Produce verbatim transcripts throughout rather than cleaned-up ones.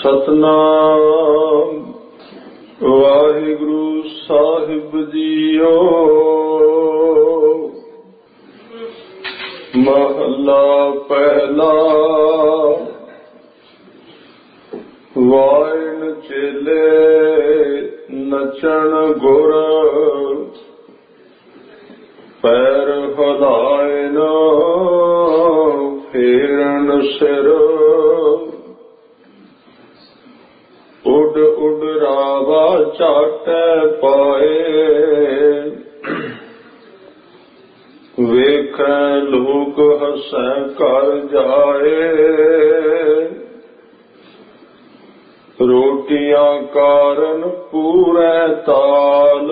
सतनाम वाहिगुरु साहिब जीओ। महला पहला। वाइन चेले नचन गुर, पैर हलायन फेरन सिर। उड उड रावा चाटे पाए, वेख लोग हसै कर जाए। रोटियां कारण पूरे ताल,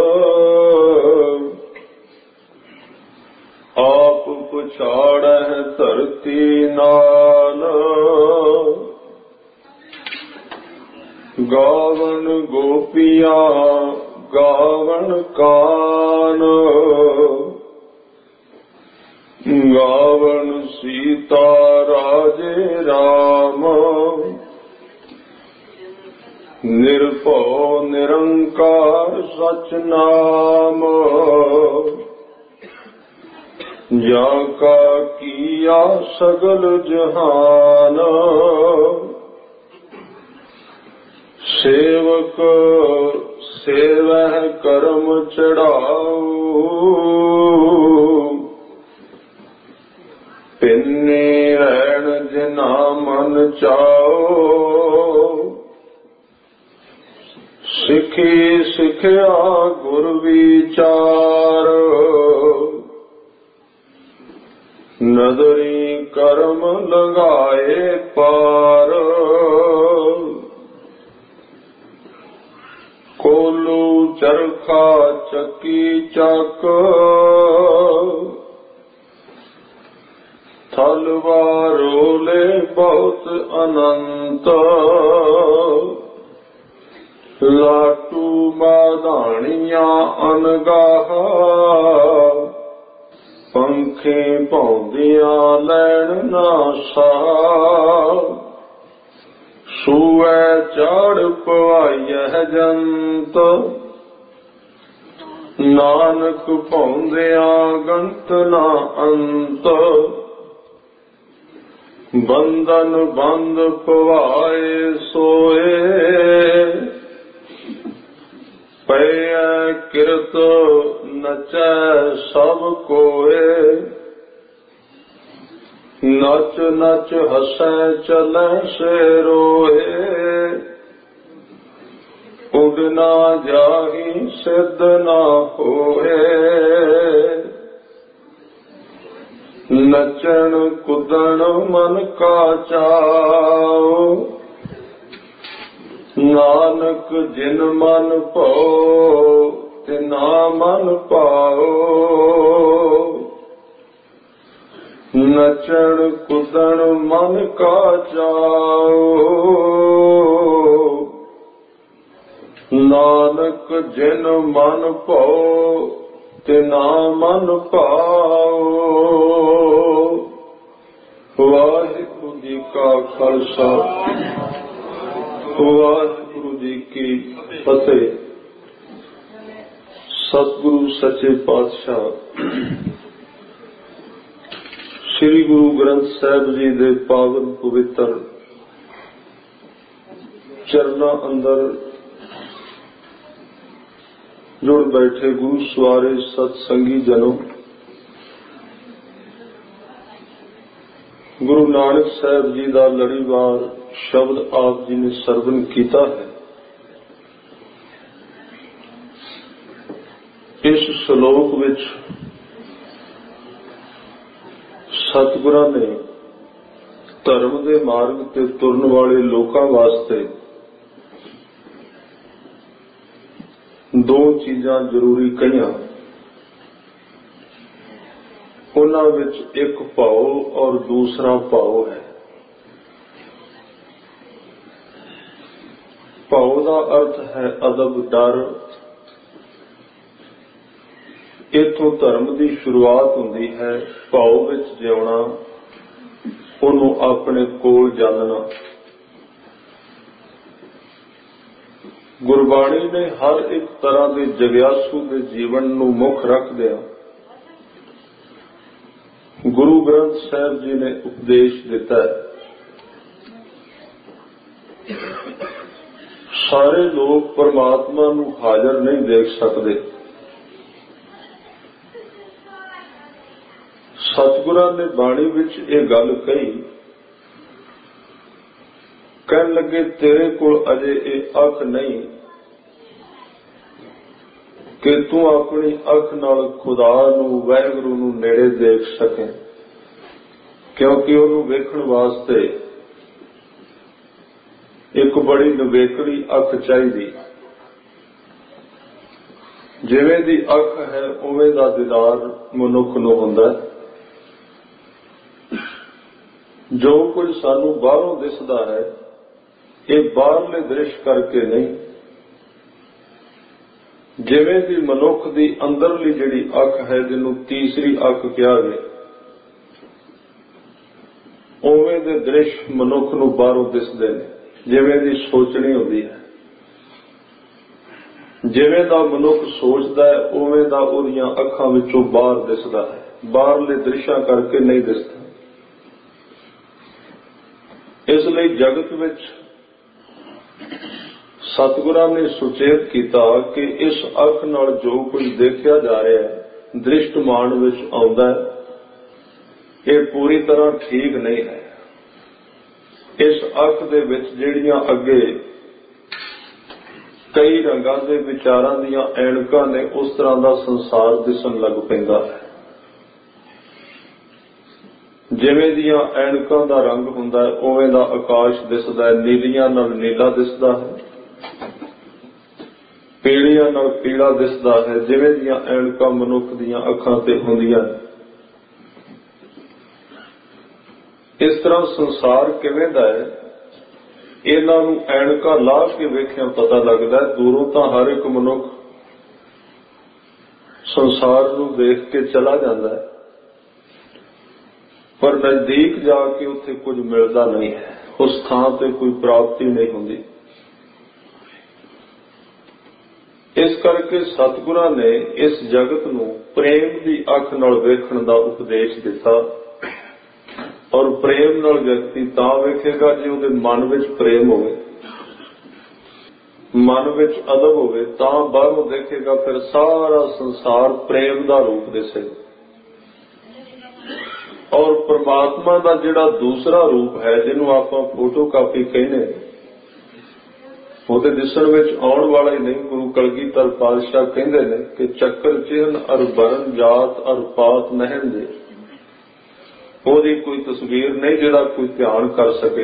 आप पछाड़े धरती नाल। गावन गोपियां गावन कान, गावन सीता राजे राम। निर्भव निरंकार सच नाम, जाका किया सगल जहान। सेवक सेवह कर्म चढ़ाओ, पिन्ने रैन जिना मन चाओ। सिखी सिखया गुर विचार, नदरी कर्म लगाए पार। कोलू चरखा चक्की चक, थलवारोले बहुत अनंत। लाटू मादानिया अनगाह, पंखे पौंदिया लैन ना सा। सूए चाड़ पवाइय जंत, नानक पौंदिया गंत ना अंत। बंधन बंद पवाए सोए, पय किरत नचै सब कोए। नच नच हसै चलै से रोए, उड़ना जाही सिद्ध ना होए। नचन कुदन मन का चाओ, नानक जिन मन पाओ तिना मन पाओ। नचन कुदन मन का चाओ, नानक जिन मन पाओ तिना मन पाओ। वाहिगुरु जी का खालसा, वाहिगुरु जी की फतेह। सतगुरु सच्चे पातशाह श्री गुरु ग्रंथ साहिब जी दे पावन पवित्र चरना अंदर जुड़ बैठे गुरु सवारे सत्संगी जनों, गुरु नानक साहिब जी का लड़ीवार शब्द आप जी ने सरवण किया है। इस श्लोक विच सतगुरां ने धर्म के मार्ग ते तुरन वाले लोकां वास्ते दो चीजां जरूरी कहियां। उन्हां विच एक भाव और दूसरा भाव है। भाव का अर्थ है अदब डर। इथों धर्म की शुरुआत होंदी है। भाव विच जिउणा, उन्होंने अपने कोल जानना। ਗੁਰਬਾਣੀ ਨੇ ਹਰ ਇੱਕ ਤਰ੍ਹਾਂ ਦੇ ਜਗਿਆਸੂ ਦੇ ਜੀਵਨ ਨੂੰ ਮੁੱਖ ਰੱਖਦਿਆਂ ਗੁਰੂ ਗ੍ਰੰਥ ਸਾਹਿਬ ਜੀ ਨੇ ਉਪਦੇਸ਼ ਦਿੱਤਾ ਹੈ। ਸਾਰੇ ਲੋਕ ਪਰਮਾਤਮਾ ਨੂੰ ਹਾਜ਼ਰ ਨਹੀਂ ਦੇਖ ਸਕਦੇ। ਸਤਿਗੁਰਾਂ ਨੇ ਬਾਣੀ ਵਿੱਚ ਇਹ ਗੱਲ ਕਹੀ, ਕਹਿਣ ਲੱਗੇ ਤੇਰੇ ਕੋਲ ਅਜੇ ਇਹ ਅੱਖ ਨਹੀਂ ਕਿ ਤੂੰ ਆਪਣੀ ਅੱਖ ਨਾਲ ਖੁਦਾ ਨੂੰ, ਵਾਹਿਗੁਰੂ ਨੂੰ ਨੇੜੇ ਦੇਖ ਸਕੇ, ਕਿਉਂਕਿ ਉਹਨੂੰ ਵੇਖਣ ਵਾਸਤੇ ਇੱਕ ਬੜੀ ਨਵੇਕਲੀ ਅੱਖ ਚਾਹੀਦੀ। ਜਿਵੇਂ ਦੀ ਅੱਖ ਹੈ ਉਵੇਂ ਦਾ ਦੀਦਾਰ ਮਨੁੱਖ ਨੂੰ ਹੁੰਦਾ। ਜੋ ਕੁਝ ਸਾਨੂੰ ਬਾਹਰੋਂ ਦਿਸਦਾ ਹੈ ਇਹ ਬਾਹਰਲੇ ਦ੍ਰਿਸ਼ ਕਰਕੇ ਨਹੀਂ, ਜਿਵੇਂ ਦੀ ਮਨੁੱਖ ਦੀ ਅੰਦਰਲੀ ਜਿਹੜੀ ਅੱਖ ਹੈ, ਜਿਹਨੂੰ ਤੀਸਰੀ ਅੱਖ ਕਿਹਾ ਗਿਆ, ਉਵੇਂ ਦੇ ਦ੍ਰਿਸ਼ ਮਨੁੱਖ ਨੂੰ ਬਾਹਰੋਂ ਦਿਸਦੇ ਨੇ। ਜਿਵੇਂ ਦੀ ਸੋਚਣੀ ਹੁੰਦੀ ਹੈ, ਜਿਵੇਂ ਦਾ ਮਨੁੱਖ ਸੋਚਦਾ ਹੈ ਉਵੇਂ ਦਾ ਉਹਦੀਆਂ ਅੱਖਾਂ ਵਿੱਚੋਂ ਬਾਹਰ ਦਿਸਦਾ ਹੈ, ਬਾਹਰਲੇ ਦ੍ਰਿਸ਼ਾਂ ਕਰਕੇ ਨਹੀਂ ਦਿਸਦਾ। ਇਸ ਲਈ ਜਗਤ ਵਿੱਚ ਸਤਿਗੁਰਾਂ ਨੇ ਸੁਚੇਤ ਕੀਤਾ ਕਿ ਇਸ ਅੱਖ ਨਾਲ ਜੋ ਕੁਝ ਦੇਖਿਆ ਜਾ ਰਿਹਾ ਹੈ, ਦ੍ਰਿਸ਼ਟਮਾਨ ਵਿੱਚ ਆਉਂਦਾ ਹੈ, ਇਹ ਪੂਰੀ ਤਰ੍ਹਾਂ ਠੀਕ ਨਹੀਂ ਹੈ। ਇਸ ਅੱਖ ਦੇ ਵਿੱਚ ਜਿਹੜੀਆਂ ਅੱਗੇ ਕਈ ਰੰਗਾਂ ਦੇ ਵਿਚਾਰਾਂ ਦੀਆਂ ਐਨਕਾਂ ਨੇ, ਉਸ ਤਰ੍ਹਾਂ ਦਾ ਸੰਸਾਰ ਦਿਸਣ ਲੱਗ ਪੈਂਦਾ ਹੈ। ਜਿਵੇਂ ਦੀਆਂ ਐਨਕਾਂ ਦਾ ਰੰਗ ਹੁੰਦਾ ਹੈ ਉਵੇਂ ਦਾ ਆਕਾਸ਼ ਦਿਸਦਾ ਹੈ। ਨੀਲੀਆਂ ਨਾਲ ਨੀਲਾ ਦਿਸਦਾ ਹੈ, ਪੀਲੀਆਂ ਨਾਲ ਪੀਲਾ ਦਿਸਦਾ ਹੈ। ਜਿਵੇਂ ਦੀਆਂ ਐਨਕਾਂ ਮਨੁੱਖ ਦੀਆਂ ਅੱਖਾਂ ਤੇ ਹੁੰਦੀਆਂ, ਇਸ ਤਰ੍ਹਾਂ ਸੰਸਾਰ ਕਿਵੇਂ ਦਾ ਹੈ ਇਹਨਾਂ ਨੂੰ ਐਨਕਾਂ ਲਾ ਕੇ ਵੇਖਿਆ ਪਤਾ ਲੱਗਦਾ। ਦੂਰੋਂ ਤਾਂ ਹਰ ਇੱਕ ਮਨੁੱਖ ਸੰਸਾਰ ਨੂੰ ਦੇਖ ਕੇ ਚਲਾ ਜਾਂਦਾ ਹੈ, ਪਰ ਨਜ਼ਦੀਕ ਜਾ ਕੇ ਉੱਥੇ ਕੁਝ ਮਿਲਦਾ ਨਹੀਂ ਹੈ, ਉਸ ਥਾਂ ਤੇ ਕੋਈ ਪ੍ਰਾਪਤੀ ਨਹੀਂ ਹੁੰਦੀ। ਇਸ ਕਰਕੇ ਸਤਿਗੁਰਾਂ ਨੇ ਇਸ ਜਗਤ ਨੂੰ ਪ੍ਰੇਮ ਦੀ ਅੱਖ ਨਾਲ ਵੇਖਣ ਦਾ ਉਪਦੇਸ਼ ਦਿੱਤਾ। ਔਰ ਪ੍ਰੇਮ ਨਾਲ ਵਿਅਕਤੀ ਤਾਂ ਵੇਖੇਗਾ ਜੇ ਉਹਦੇ ਮਨ ਵਿੱਚ ਪ੍ਰੇਮ ਹੋਵੇ, ਮਨ ਵਿੱਚ ਅਦਬ ਹੋਵੇ, ਤਾਂ ਬਾਹਰੋਂ ਦੇਖੇਗਾ। ਫਿਰ ਸਾਰਾ ਸੰਸਾਰ ਪ੍ਰੇਮ ਦਾ ਰੂਪ ਦਿਸੇਗਾ। ਔਰ ਪ੍ਰਮਾਤਮਾ ਦਾ ਜਿਹੜਾ ਦੂਸਰਾ ਰੂਪ ਹੈ, ਜਿਹਨੂੰ ਆਪਾਂ ਫੋਟੋ ਕਾਪੀ ਕਹਿੰਦੇ, ਉਹ ਤੇ ਦਿਸਣ ਵਿੱਚ ਆਉਣ ਵਾਲਾ ਹੀ ਨਹੀਂ। ਗੁਰੂ ਕਲਗੀਧਰ ਪਾਤਸ਼ਾਹ ਕਹਿੰਦੇ ਨੇ ਕਿ ਚੱਕਰ ਚਿਹਨ ਅਰ ਬਰਨ ਜਾਤ ਅਰ ਪਾਤ ਨਹਿਣ ਦੇ। ਉਹਦੀ ਕੋਈ ਤਸਵੀਰ ਨਹੀਂ ਜਿਹੜਾ ਕੋਈ ਧਿਆਨ ਕਰ ਸਕੇ,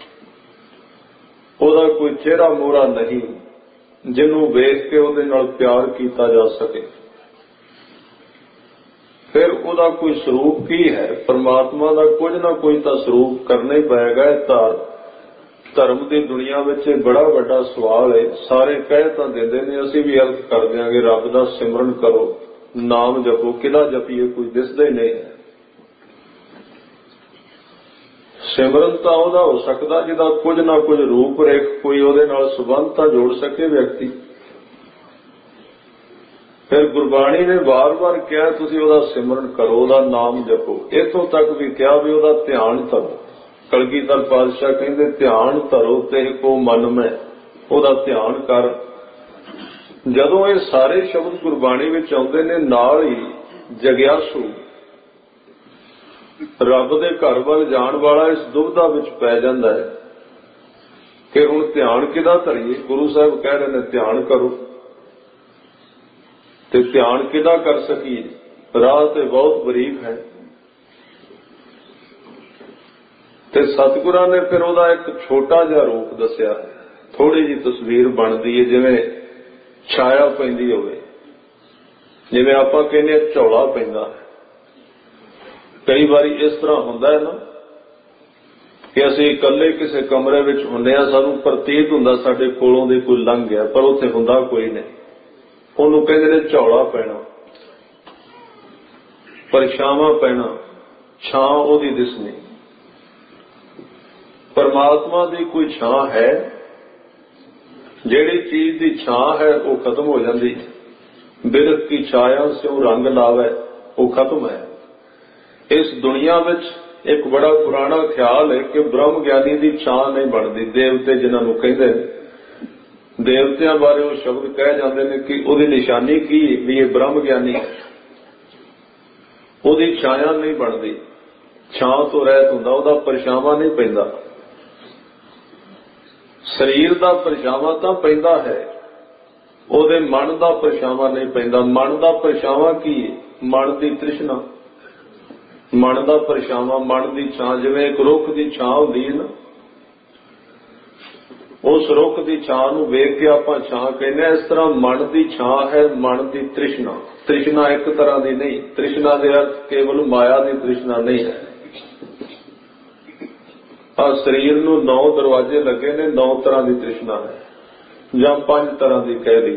ਉਹਦਾ ਕੋਈ ਚਿਹਰਾ ਮੋਹਰਾ ਨਹੀਂ ਜਿਹਨੂੰ ਵੇਖ ਕੇ ਉਹਦੇ ਨਾਲ ਪਿਆਰ ਕੀਤਾ ਜਾ ਸਕੇ। ਫਿਰ ਉਹਦਾ ਕੋਈ ਸਰੂਪ ਕੀ ਹੈ? ਪਰਮਾਤਮਾ ਦਾ ਕੁਝ ਨਾ ਕੋਈ ਤਾਂ ਸਰੂਪ ਕਰਨਾ ਹੀ ਪਏਗਾ। ਇਹ ਤਾਂ ਧਰਮ ਦੀ ਦੁਨੀਆ ਵਿੱਚ ਬੜਾ ਵੱਡਾ ਸਵਾਲ ਹੈ। ਸਾਰੇ ਕਹਿ ਤਾਂ ਦਿੰਦੇ ਨੇ, ਅਸੀਂ ਵੀ ਅਰਥ ਕਰ ਦਿਆਂਗੇ, ਰੱਬ ਦਾ ਸਿਮਰਨ ਕਰੋ, ਨਾਮ ਜਪੋ। ਕਿਹਦਾ ਜਪੀਏ? ਕੋਈ ਦਿਸਦਾ ਹੀ ਨਹੀਂ। ਸਿਮਰਨ ਤਾਂ ਉਹਦਾ ਹੋ ਸਕਦਾ ਜਿਹਦਾ ਕੁਝ ਨਾ ਕੁਝ ਰੂਪ ਰੇਖ, ਕੋਈ ਉਹਦੇ ਨਾਲ ਸੰਬੰਧ ਤਾਂ ਜੋੜ ਸਕੇ ਵਿਅਕਤੀ। ਫਿਰ ਗੁਰਬਾਣੀ ਨੇ ਵਾਰ-ਵਾਰ ਕਿਹਾ ਤੁਸੀਂ ਉਹਦਾ ਸਿਮਰਨ ਕਰੋ, ਉਹਦਾ ਨਾਮ ਜਪੋ। ਇੱਥੋਂ ਤੱਕ ਵੀ ਕਿਹਾ ਵੀ ਉਹਦਾ ਧਿਆਨ ਧਰੋ। ਕਲਗੀਧਰ ਪਾਤਸ਼ਾਹ ਕਹਿੰਦੇ ਧਿਆਨ ਧਰੋ ਤੇ ਕੋ ਮਨ ਮੈਂ, ਉਹਦਾ ਧਿਆਨ ਕਰ। ਜਦੋਂ ਇਹ ਸਾਰੇ ਸ਼ਬਦ ਗੁਰਬਾਣੀ ਵਿੱਚ ਆਉਂਦੇ ਨੇ, ਨਾਲ ਹੀ ਜਗਿਆਸੂ ਰੱਬ ਦੇ ਘਰ ਵੱਲ ਜਾਣ ਵਾਲਾ ਇਸ ਦੁਬਿਧਾ ਵਿੱਚ ਪੈ ਜਾਂਦਾ ਹੈ ਕਿ ਹੁਣ ਧਿਆਨ ਕਿਹਦਾ ਧਰੀਏ। ਗੁਰੂ ਸਾਹਿਬ ਕਹਿ ਰਹੇ ਨੇ ਧਿਆਨ ਕਰੋ, ਤੇ ਧਿਆਨ ਕਿਹਦਾ ਕਰ ਸਕੀਏ? ਰਾਹ ਤੇ ਬਹੁਤ ਬਰੀਕ ਹੈ। ਤੇ ਸਤਿਗੁਰਾਂ ਨੇ ਫਿਰ ਉਹਦਾ ਇੱਕ ਛੋਟਾ ਜਿਹਾ ਰੂਪ ਦੱਸਿਆ। ਥੋੜੀ ਜਿਹੀ ਤਸਵੀਰ ਬਣਦੀ ਹੈ, ਜਿਵੇਂ ਛਾਇਆ ਪੈਂਦੀ ਹੋਵੇ। ਜਿਵੇਂ ਆਪਾਂ ਕਹਿੰਦੇ ਝੋਲਾ ਪੈਂਦਾ ਹੈ। ਕਈ ਵਾਰੀ ਇਸ ਤਰ੍ਹਾਂ ਹੁੰਦਾ ਹੈ ਨਾ ਕਿ ਅਸੀਂ ਇਕੱਲੇ ਕਿਸੇ ਕਮਰੇ ਵਿੱਚ ਹੁੰਦੇ ਹਾਂ, ਸਾਨੂੰ ਪ੍ਰਤੀਤ ਹੁੰਦਾ ਸਾਡੇ ਕੋਲੋਂ ਦੀ ਕੋਈ ਲੰਘ ਗਿਆ, ਪਰ ਉੱਥੇ ਹੁੰਦਾ ਕੋਈ ਨਹੀਂ। ਉਹਨੂੰ ਕਹਿੰਦੇ ਨੇ ਝੋਲਾ ਪੈਣਾ, ਪਰਛਾਵਾਂ ਪੈਣਾ, ਛਾਂ ਉਹਦੀ ਦਿਸਣੀ। ਪਰਮਾਤਮਾ ਦੀ ਕੋਈ ਛਾਂ ਹੈ? ਜਿਹੜੀ ਚੀਜ਼ ਦੀ ਛਾਂ ਹੈ ਉਹ ਖਤਮ ਹੋ ਜਾਂਦੀ। ਬਿਰਖ ਕੀ ਛਾਇਆ ਸਿਉ ਰੰਗ ਲਾਵੇ, ਉਹ ਖਤਮ ਹੈ। ਇਸ ਦੁਨੀਆ ਵਿੱਚ ਇੱਕ ਬੜਾ ਪੁਰਾਣਾ ਖਿਆਲ ਹੈ ਕਿ ਬ੍ਰਹਮ ਗਿਆਨੀ ਦੀ ਛਾਂ ਨਹੀਂ ਬਣਦੀ। ਦੇਵਤੇ ਜਿਨ੍ਹਾਂ ਨੂੰ ਕਹਿੰਦੇ ਨੇ, ਦੇਵਤਿਆਂ ਬਾਰੇ ਉਹ ਸ਼ਬਦ ਕਹਿ ਜਾਂਦੇ ਨੇ ਕਿ ਉਹਦੀ ਨਿਸ਼ਾਨੀ ਕੀ ਵੀ ਇਹ ਬ੍ਰਹਮ ਗਿਆਨੀ ਹੈ, ਉਹਦੀ ਛਾਇਆ ਨਹੀਂ ਬਣਦੀ, ਛਾਂ ਤੋਂ ਰਹਿਤ ਹੁੰਦਾ, ਉਹਦਾ ਪਰਛਾਵਾਂ ਨਹੀਂ ਪੈਂਦਾ। ਸਰੀਰ ਦਾ ਪਰਛਾਵਾਂ ਤਾਂ ਪੈਂਦਾ ਹੈ, ਉਹਦੇ ਮਨ ਦਾ ਪਰਛਾਵਾਂ ਨਹੀਂ ਪੈਂਦਾ। ਮਨ ਦਾ ਪਰਛਾਵਾਂ ਕੀ ਹੈ? ਮਨ ਦੀ ਤ੍ਰਿਸ਼ਨਾ, ਮਨ ਦਾ ਪਰਛਾਵਾਂ, ਮਨ ਦੀ ਛਾਂ। ਜਿਵੇਂ ਇੱਕ ਰੁੱਖ ਦੀ ਛਾਂ ਹੁੰਦੀ ਹੈ ਨਾ, ਉਸ ਰੁੱਖ ਦੀ ਛਾਂ ਨੂੰ ਵੇਖ ਕੇ ਆਪਾਂ ਛਾਂ ਕਹਿੰਦੇ ਹਾਂ, ਇਸ ਤਰ੍ਹਾਂ ਮਨ ਦੀ ਛਾਂ ਹੈ ਮਨ ਦੀ ਤ੍ਰਿਸ਼ਨਾ। ਤ੍ਰਿਸ਼ਨਾ ਇੱਕ ਤਰ੍ਹਾਂ ਦੀ ਨਹੀਂ, ਤ੍ਰਿਸ਼ਨਾ ਦੇ ਅਰਥ ਕੇਵਲ ਮਾਇਆ ਦੀ ਤ੍ਰਿਸ਼ਨਾ ਨਹੀਂ ਹੈ। ਆ ਸਰੀਰ ਨੂੰ ਨੌ ਦਰਵਾਜ਼ੇ ਲੱਗੇ ਨੇ, ਨੌ ਤਰ੍ਹਾਂ ਦੀ ਤ੍ਰਿਸ਼ਨਾ ਹੈ, ਜਾਂ ਪੰਜ ਤਰ੍ਹਾਂ ਦੀ ਕਹਿ ਲਈ।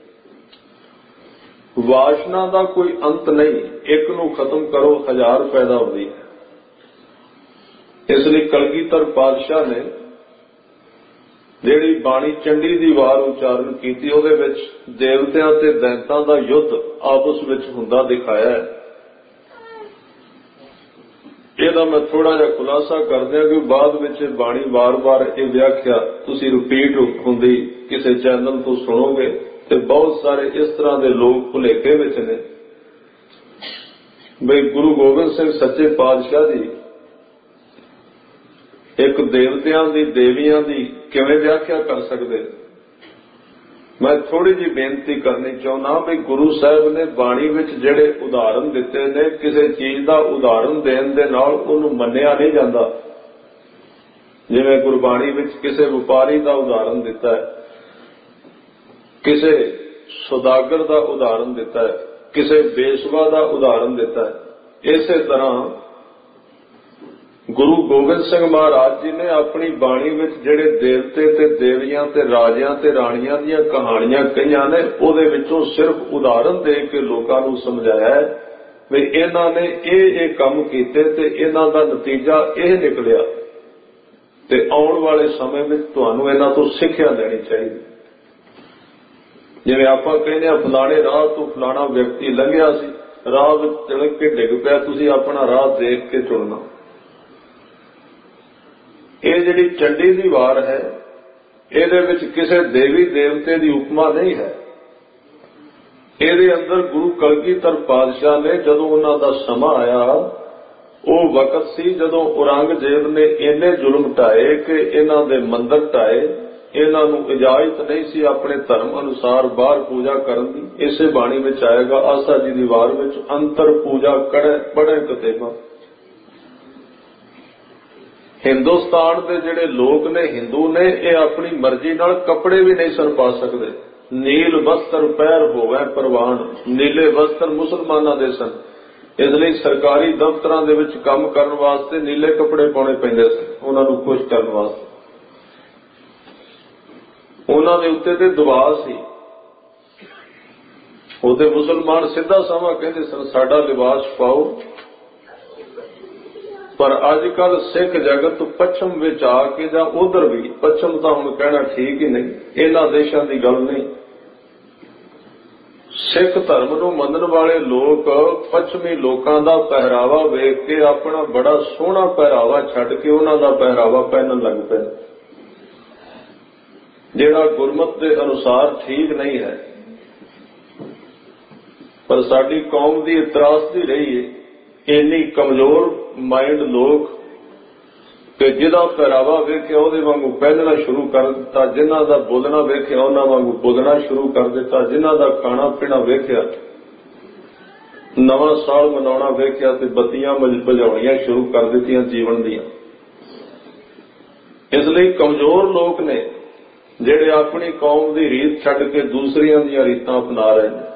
ਵਾਸ਼ਨਾ ਦਾ ਕੋਈ ਅੰਤ ਨਹੀਂ, ਇੱਕ ਨੂੰ ਖਤਮ ਕਰੋ ਹਜ਼ਾਰ ਪੈਦਾ ਹੁੰਦੀ ਹੈ। ਇਸ ਲਈ ਕਲਗੀਧਰ ਪਾਤਸ਼ਾਹ ਨੇ ਜਿਹੜੀ ਬਾਣੀ ਚੰਡੀ ਦੀ ਵਾਰ ਉਚਾਰਨ ਕੀਤੀ, ਉਹਦੇ ਵਿੱਚ ਦੇਵਤਿਆਂ ਤੇ ਦੈਂਤਾਂ ਦਾ ਯੁੱਧ ਆਪਸ ਵਿੱਚ ਹੁੰਦਾ ਦਿਖਾਇਆ ਹੈ। ਇਹਦਾ ਮੈਂ ਥੋੜਾ ਜਿਹਾ ਖੁਲਾਸਾ ਕਰ ਦਿਆਂ ਕਿ ਬਾਅਦ ਵਿੱਚ ਬਾਣੀ ਵਾਰ-ਵਾਰ ਇਹ ਵਿਆਖਿਆ ਤੁਸੀਂ ਰਿਪੀਟ ਹੁੰਦੀ ਕਿਸੇ ਚੈਨਲ ਤੋਂ ਸੁਣੋਗੇ ਤੇ ਬਹੁਤ ਸਾਰੇ ਇਸ ਤਰ੍ਹਾਂ ਦੇ ਲੋਕ ਭੁਲੇਖੇ ਵਿੱਚ ਨੇ ਬਈ ਗੁਰੂ ਗੋਬਿੰਦ ਸਿੰਘ ਸੱਚੇ ਪਾਤਸ਼ਾਹ ਜੀ ਇੱਕ ਦੇਵਤਿਆਂ ਦੀ ਦੇਵੀਆਂ ਦੀ ਕਿਵੇਂ ਵਿਆਖਿਆ ਕਰ ਸਕਦੇ। ਮੈਂ ਥੋੜੀ ਜਿਹੀ ਬੇਨਤੀ ਕਰਨੀ ਚਾਹੁੰਦਾ ਵੀ ਗੁਰੂ ਸਾਹਿਬ ਨੇ ਬਾਣੀ ਵਿੱਚ ਜਿਹੜੇ ਉਦਾਹਰਨ ਦਿੱਤੇ ਨੇ, ਕਿਸੇ ਚੀਜ਼ ਦਾ ਉਦਾਹਰਨ ਦੇਣ ਦੇ ਨਾਲ ਉਹਨੂੰ ਮੰਨਿਆ ਨਹੀਂ ਜਾਂਦਾ। ਜਿਵੇਂ ਗੁਰਬਾਣੀ ਵਿੱਚ ਕਿਸੇ ਵਪਾਰੀ ਦਾ ਉਦਾਹਰਨ ਦਿੱਤਾ ਹੈ, ਕਿਸੇ ਸੁਦਾਗਰ ਦਾ ਉਦਾਹਰਨ ਦਿੱਤਾ ਹੈ, ਕਿਸੇ ਬੇਸਵਾ ਦਾ ਉਦਾਹਰਨ ਦਿੱਤਾ ਹੈ। ਇਸੇ ਤਰ੍ਹਾਂ ਗੁਰੂ ਗੋਬਿੰਦ ਸਿੰਘ ਮਹਾਰਾਜ ਜੀ ਨੇ ਆਪਣੀ ਬਾਣੀ ਵਿੱਚ ਜਿਹੜੇ ਦੇਵਤੇ ਤੇ ਦੇਵੀਆਂ ਤੇ ਰਾਜਿਆਂ ਤੇ ਰਾਣੀਆਂ ਦੀਆਂ ਕਹਾਣੀਆਂ ਕਹੀਆਂ ਨੇ, ਉਹਦੇ ਵਿੱਚੋਂ ਸਿਰਫ ਉਦਾਹਰਨ ਦੇ ਕੇ ਲੋਕਾਂ ਨੂੰ ਸਮਝਾਇਆ ਵੀ ਇਹਨਾਂ ਨੇ ਇਹ ਇਹ ਕੰਮ ਕੀਤੇ ਤੇ ਇਹਨਾਂ ਦਾ ਨਤੀਜਾ ਇਹ ਨਿਕਲਿਆ ਤੇ ਆਉਣ ਵਾਲੇ ਸਮੇਂ ਵਿੱਚ ਤੁਹਾਨੂੰ ਇਹਨਾਂ ਤੋਂ ਸਿੱਖਿਆ ਲੈਣੀ ਚਾਹੀਦੀ। ਜਿਵੇਂ ਆਪਾਂ ਕਹਿੰਦੇ ਆ ਫਲਾਣੇ ਰਾਹ ਤੋਂ ਫਲਾਣਾ ਵਿਅਕਤੀ ਲੰਘਿਆ ਸੀ, ਰਾਹ ਵਿੱਚ ਤਿਲਕ ਕੇ ਡਿੱਗ ਪਿਆ, ਤੁਸੀਂ ਆਪਣਾ ਰਾਹ ਦੇਖ ਕੇ ਚੁਣਨਾ। ਇਹ ਜਿਹੜੀ ਚੰਡੀ ਦੀ ਵਾਰ ਹੈ, ਇਹਦੇ ਵਿੱਚ ਕਿਸੇ ਦੇਵੀ ਦੇਵਤੇ ਦੀ ਉਪਮਾ ਨਹੀਂ ਹੈ। ਇਹਦੇ ਅੰਦਰ ਗੁਰੂ ਕਲਗੀਧਰ ਪਾਤਸ਼ਾਹ ਨੇ ਜਦੋਂ ਉਹਨਾਂ ਦਾ ਸਮਾਂ ਆਇਆ, ਉਹ ਵਕਤ ਸੀ ਜਦੋਂ ਔਰੰਗਜ਼ੇਬ ਨੇ ਇੰਨੇ ਜ਼ੁਲਮ ਢਾਏ ਕਿ ਇਹਨਾਂ ਦੇ ਮੰਦਰ ਢਾਏ। ਇਹਨਾਂ ਨੂੰ ਇਜਾਜ਼ਤ ਨਹੀਂ ਸੀ ਆਪਣੇ ਧਰਮ ਅਨੁਸਾਰ ਬਾਹਰ ਪੂਜਾ ਕਰਨ ਦੀ। ਇਸੇ ਬਾਣੀ ਵਿੱਚ ਆਏਗਾ ਆਸਾ ਜੀ ਦੀ ਵਾਰ ਵਿੱਚ, ਅੰਤਰ ਪੂਜਾ ਕੜੇ ਬੜੇ ਕਤੇਬਾ। ਹਿੰਦੁਸਤਾਨ ਦੇ ਜਿਹੜੇ ਲੋਕ ਨੇ, ਹਿੰਦੂ ਨੇ, ਇਹ ਆਪਣੀ ਮਰਜ਼ੀ ਨਾਲ ਕੱਪੜੇ ਵੀ ਨਹੀਂ ਸਨ ਪਾ ਸਕਦੇ। ਨੀਲ ਵਸਤਰ ਪੈਰ ਹੋਵੇ ਪ੍ਰਵਾਨ, ਨੀਲੇ ਵਸਤਰ ਮੁਸਲਮਾਨਾਂ ਦੇ ਸਨ। ਇਸ ਲਈ ਸਰਕਾਰੀ ਦਫ਼ਤਰਾਂ ਦੇ ਵਿੱਚ ਕੰਮ ਕਰਨ ਵਾਸਤੇ ਨੀਲੇ ਕੱਪੜੇ ਪਾਉਣੇ ਪੈਂਦੇ ਸਨ, ਉਹਨਾਂ ਨੂੰ ਖੁਸ਼ ਕਰਨ ਵਾਸਤੇ। ਉਹਨਾਂ ਦੇ ਉੱਤੇ ਤੇ ਦਬਾਅ ਸੀ। ਉਹਦੇ ਮੁਸਲਮਾਨ ਸਿੱਧਾ ਸਮਾਂ ਕਹਿੰਦੇ ਸਨ ਸਾਡਾ ਲਿਬਾਸ ਪਾਓ। ਪਰ ਅੱਜ ਕੱਲ ਸਿੱਖ ਜਗਤ ਪੱਛਮ ਵਿੱਚ ਆ ਕੇ, ਜਾਂ ਉਧਰ ਵੀ, ਪੱਛਮ ਤਾਂ ਹੁਣ ਕਹਿਣਾ ਠੀਕ ਹੀ ਨਹੀਂ, ਇਹਨਾਂ ਦੇਸ਼ਾਂ ਦੀ ਗੱਲ ਨਹੀਂ, ਸਿੱਖ ਧਰਮ ਨੂੰ ਮੰਨਣ ਵਾਲੇ ਲੋਕ ਪੱਛਮੀ ਲੋਕਾਂ ਦਾ ਪਹਿਰਾਵਾ ਵੇਖ ਕੇ ਆਪਣਾ ਬੜਾ ਸੋਹਣਾ ਪਹਿਰਾਵਾ ਛੱਡ ਕੇ ਉਹਨਾਂ ਦਾ ਪਹਿਰਾਵਾ ਪਹਿਨਣ ਲੱਗ ਪਏ, ਜਿਹੜਾ ਗੁਰਮਤ ਦੇ ਅਨੁਸਾਰ ਠੀਕ ਨਹੀਂ ਹੈ। ਪਰ ਸਾਡੀ ਕੌਮ ਦੀ ਤਰਾਸਦੀ ਰਹੀ ਹੈ, ਇੰਨੀ ਕਮਜ਼ੋਰ ਮਾਈਂਡ ਲੋਕ ਕਿ ਜਿਹਦਾ ਪਹਿਰਾਵਾ ਵੇਖਿਆ ਉਹਦੇ ਵਾਂਗੂ ਪਹਿਨਣਾ ਸ਼ੁਰੂ ਕਰ ਦਿੱਤਾ, ਜਿਨ੍ਹਾਂ ਦਾ ਬੋਲਣਾ ਵੇਖਿਆ ਉਹਨਾਂ ਵਾਂਗੂ ਬੋਲਣਾ ਸ਼ੁਰੂ ਕਰ ਦਿੱਤਾ, ਜਿਨ੍ਹਾਂ ਦਾ ਖਾਣਾ ਪੀਣਾ ਵੇਖਿਆ, ਨਵਾਂ ਸਾਲ ਮਨਾਉਣਾ ਵੇਖਿਆ ਤੇ ਬੱਤੀਆਂ ਬੁਝਾਉਣੀਆਂ ਸ਼ੁਰੂ ਕਰ ਦਿੱਤੀਆਂ ਜੀਵਨ ਦੀਆਂ। ਇਸ ਲਈ ਕਮਜ਼ੋਰ ਲੋਕ ਨੇ ਜਿਹੜੇ ਆਪਣੀ ਕੌਮ ਦੀ ਰੀਤ ਛੱਡ ਕੇ ਦੂਸਰੀਆਂ ਦੀਆਂ ਰੀਤਾਂ ਅਪਣਾ ਰਹੇ ਨੇ।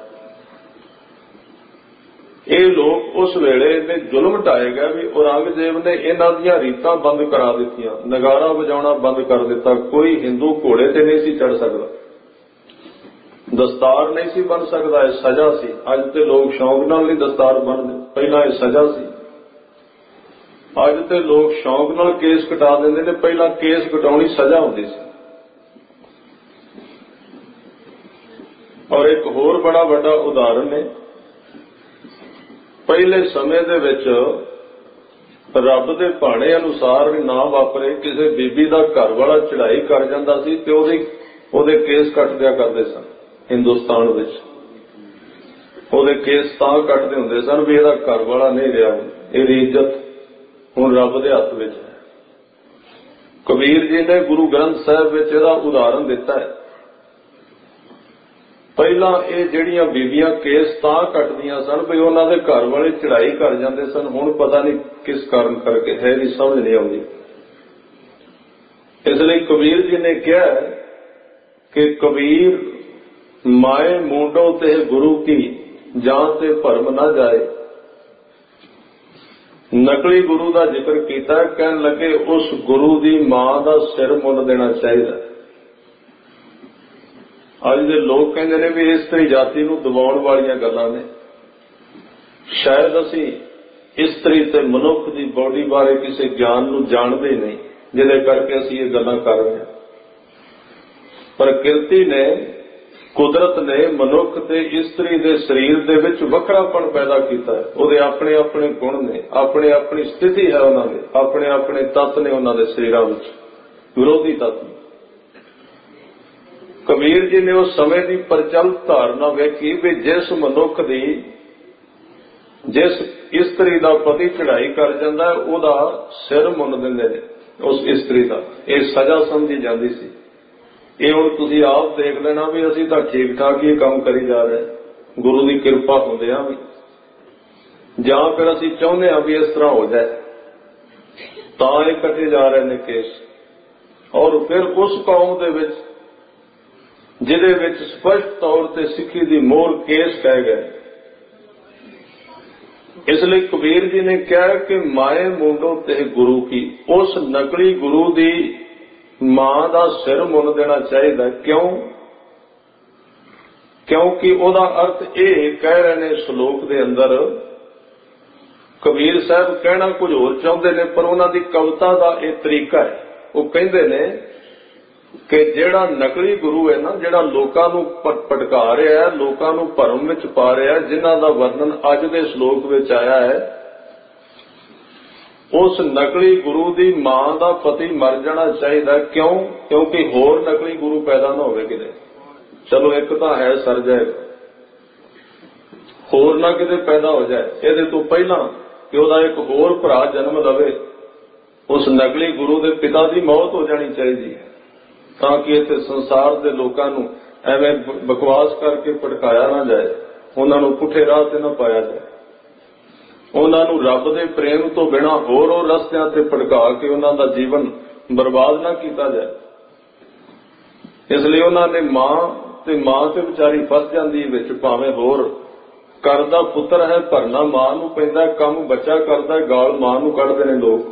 ਇਹ ਲੋਕ ਉਸ ਵੇਲੇ ਦੇ ਜ਼ੁਲਮ ਢਾਏ ਗਏ ਵੀ ਔਰੰਗਜ਼ੇਬ ਨੇ ਇਹਨਾਂ ਦੀਆਂ ਰੀਤਾਂ ਬੰਦ ਕਰਾ ਦਿੱਤੀਆਂ, ਨਗਾਰਾ ਵਜਾਉਣਾ ਬੰਦ ਕਰ ਦਿੱਤਾ। ਕੋਈ ਹਿੰਦੂ ਘੋੜੇ ਤੇ ਨਹੀਂ ਸੀ ਚੜ ਸਕਦਾ, ਦਸਤਾਰ ਨਹੀਂ ਸੀ ਬਣ ਸਕਦਾ, ਇਹ ਸਜ਼ਾ ਸੀ। ਅੱਜ ਤੇ ਲੋਕ ਸ਼ੌਂਕ ਨਾਲ ਨਹੀਂ ਦਸਤਾਰ ਬੰਨ੍ਹਦੇ, ਪਹਿਲਾਂ ਇਹ ਸਜ਼ਾ ਸੀ। ਅੱਜ ਤੇ ਲੋਕ ਸ਼ੌਂਕ ਨਾਲ ਕੇਸ ਕਟਾ ਦਿੰਦੇ ਨੇ, ਪਹਿਲਾਂ ਕੇਸ ਕਟਾਉਣੀ ਸਜ਼ਾ ਹੁੰਦੀ ਸੀ। और एक होर बड़ा वड्डा उदाहरण है, पहले समय दे विच रब दे भाणे अनुसार ना वापरे, किसी बीबी का घर वाला चढ़ाई कर जाता सी ते ओहदे ओहदे केस कट दिया करते सन। हिंदुस्तान विच ओहदे केस तां कटदे हुंदे सन भी इहदा घर वाला नहीं रहा, इहदी इज्जत हुण रब दे हत्थ विच है। कबीर जी ने गुरु ग्रंथ साहिब विच इहदा उदाहरण दिता है। पहला ये जिहड़ियां बीबियां केस तां कटदियां सन भी उन्हां दे घर वाले चढ़ाई कर जांदे सन, हुण पता नहीं किस कारण करके है, नहीं समझ नहीं आउंदी। इसलिए कबीर जी ने कहा कि कबीर माए मूंडो ते गुरु की जां ते भरम ना जाए। नकली गुरु का जिक्र किया, कहन लगे उस गुरु की मां का सिर मुन देना चाहिए। अज दे लोग कहते हैं भी इस्तरी जाति नूं दबाउण वालियां गल्लां ने। शायद असी इस्तरी ते मनुख की बॉडी बारे किसी ज्ञान नूं जाणदे नहीं, जिहदे करके असी ये गल्लां कर रहे हैं। प्रकृति ने, कुदरत ने मनुख ते इस्तरी दे शरीर दे विच वखरापन पैदा किया है। उहदे अपने अपने गुण ने, अपने अपनी स्थिति है, उन्हां दे अपने अपने तत्व ने, उन्हां दे शरीरां विच विरोधी तत्व। कबीर जी ने उस समय की प्रचलित धारणा वेखी भी जिस मनुख की, जिस इस्तरी का पति चढ़ाई कर जाता है उहदा सिर मुन दिंदे ने उस इस्तरी का। यह सजा समझी जाती सी। ये हुण तुसीं आप देख लेना भी असीं तां ठीक ठाक ही काम करी जा रहे हैं, गुरु की किरपा हुंदिआं भी, जां फिर असीं चाहुंदे हां भी इस तरह हो जाए, तां इह कटे जा रहे ने केस। और फिर उस कौम दे विच जिहदे विच स्पष्ट तौर ते सिक्खी दी मोहर केस कह गए। इसलिए कबीर जी ने कहा कि माए मूंडो ते गुरु की, उस नकली गुरु दी मां दा सिर मुन देना चाहिए। क्यों? क्योंकि ओदा अर्थ यह कह रहे ने श्लोक दे अंदर, कबीर साहब कहना कुछ होर चाहते ने पर उन्हां दी कविता दा यह तरीका है। वो कहते ने कि जेड़ा नकली गुरु है ना, जेड़ा लोकां नूं भटका रहा है, लोकां नूं भरम विच पा रहा है, जिन्हां दा वर्णन अज दे श्लोक विच आया है, उस नकली गुरु दी मां दा पति मर जाना चाहिए। क्यों? क्योंकि होर नकली गुरु पैदा ना होवे किते। चलो एक तां है सर जाएगा, होर ना किते पैदा हो जाए। इहदे तो पहला कि उहदा एक होर भरा जन्म लवे, उस नकली गुरु दे पिता दी मौत हो जानी चाहिए, ताकि इत्थे संसार के लोगों नूं एवें बकवास करके भटकाया ना जाए, उन्हां नूं पुठे राह ते ना पाया जाए, उन्हां नूं रब दे प्रेम तो बिना होर होर रस्तियां ते भटका के उन्हां दा जीवन बर्बाद ना किया जाए। इसलिए उन्हां ने मां ते मां ते विचारी फस जांदी विच, भावें होर करदा पुत्र है भरना मां नूं पैंदा, काम बच्चा करदा गाल मां नूं कढदे ने लोग।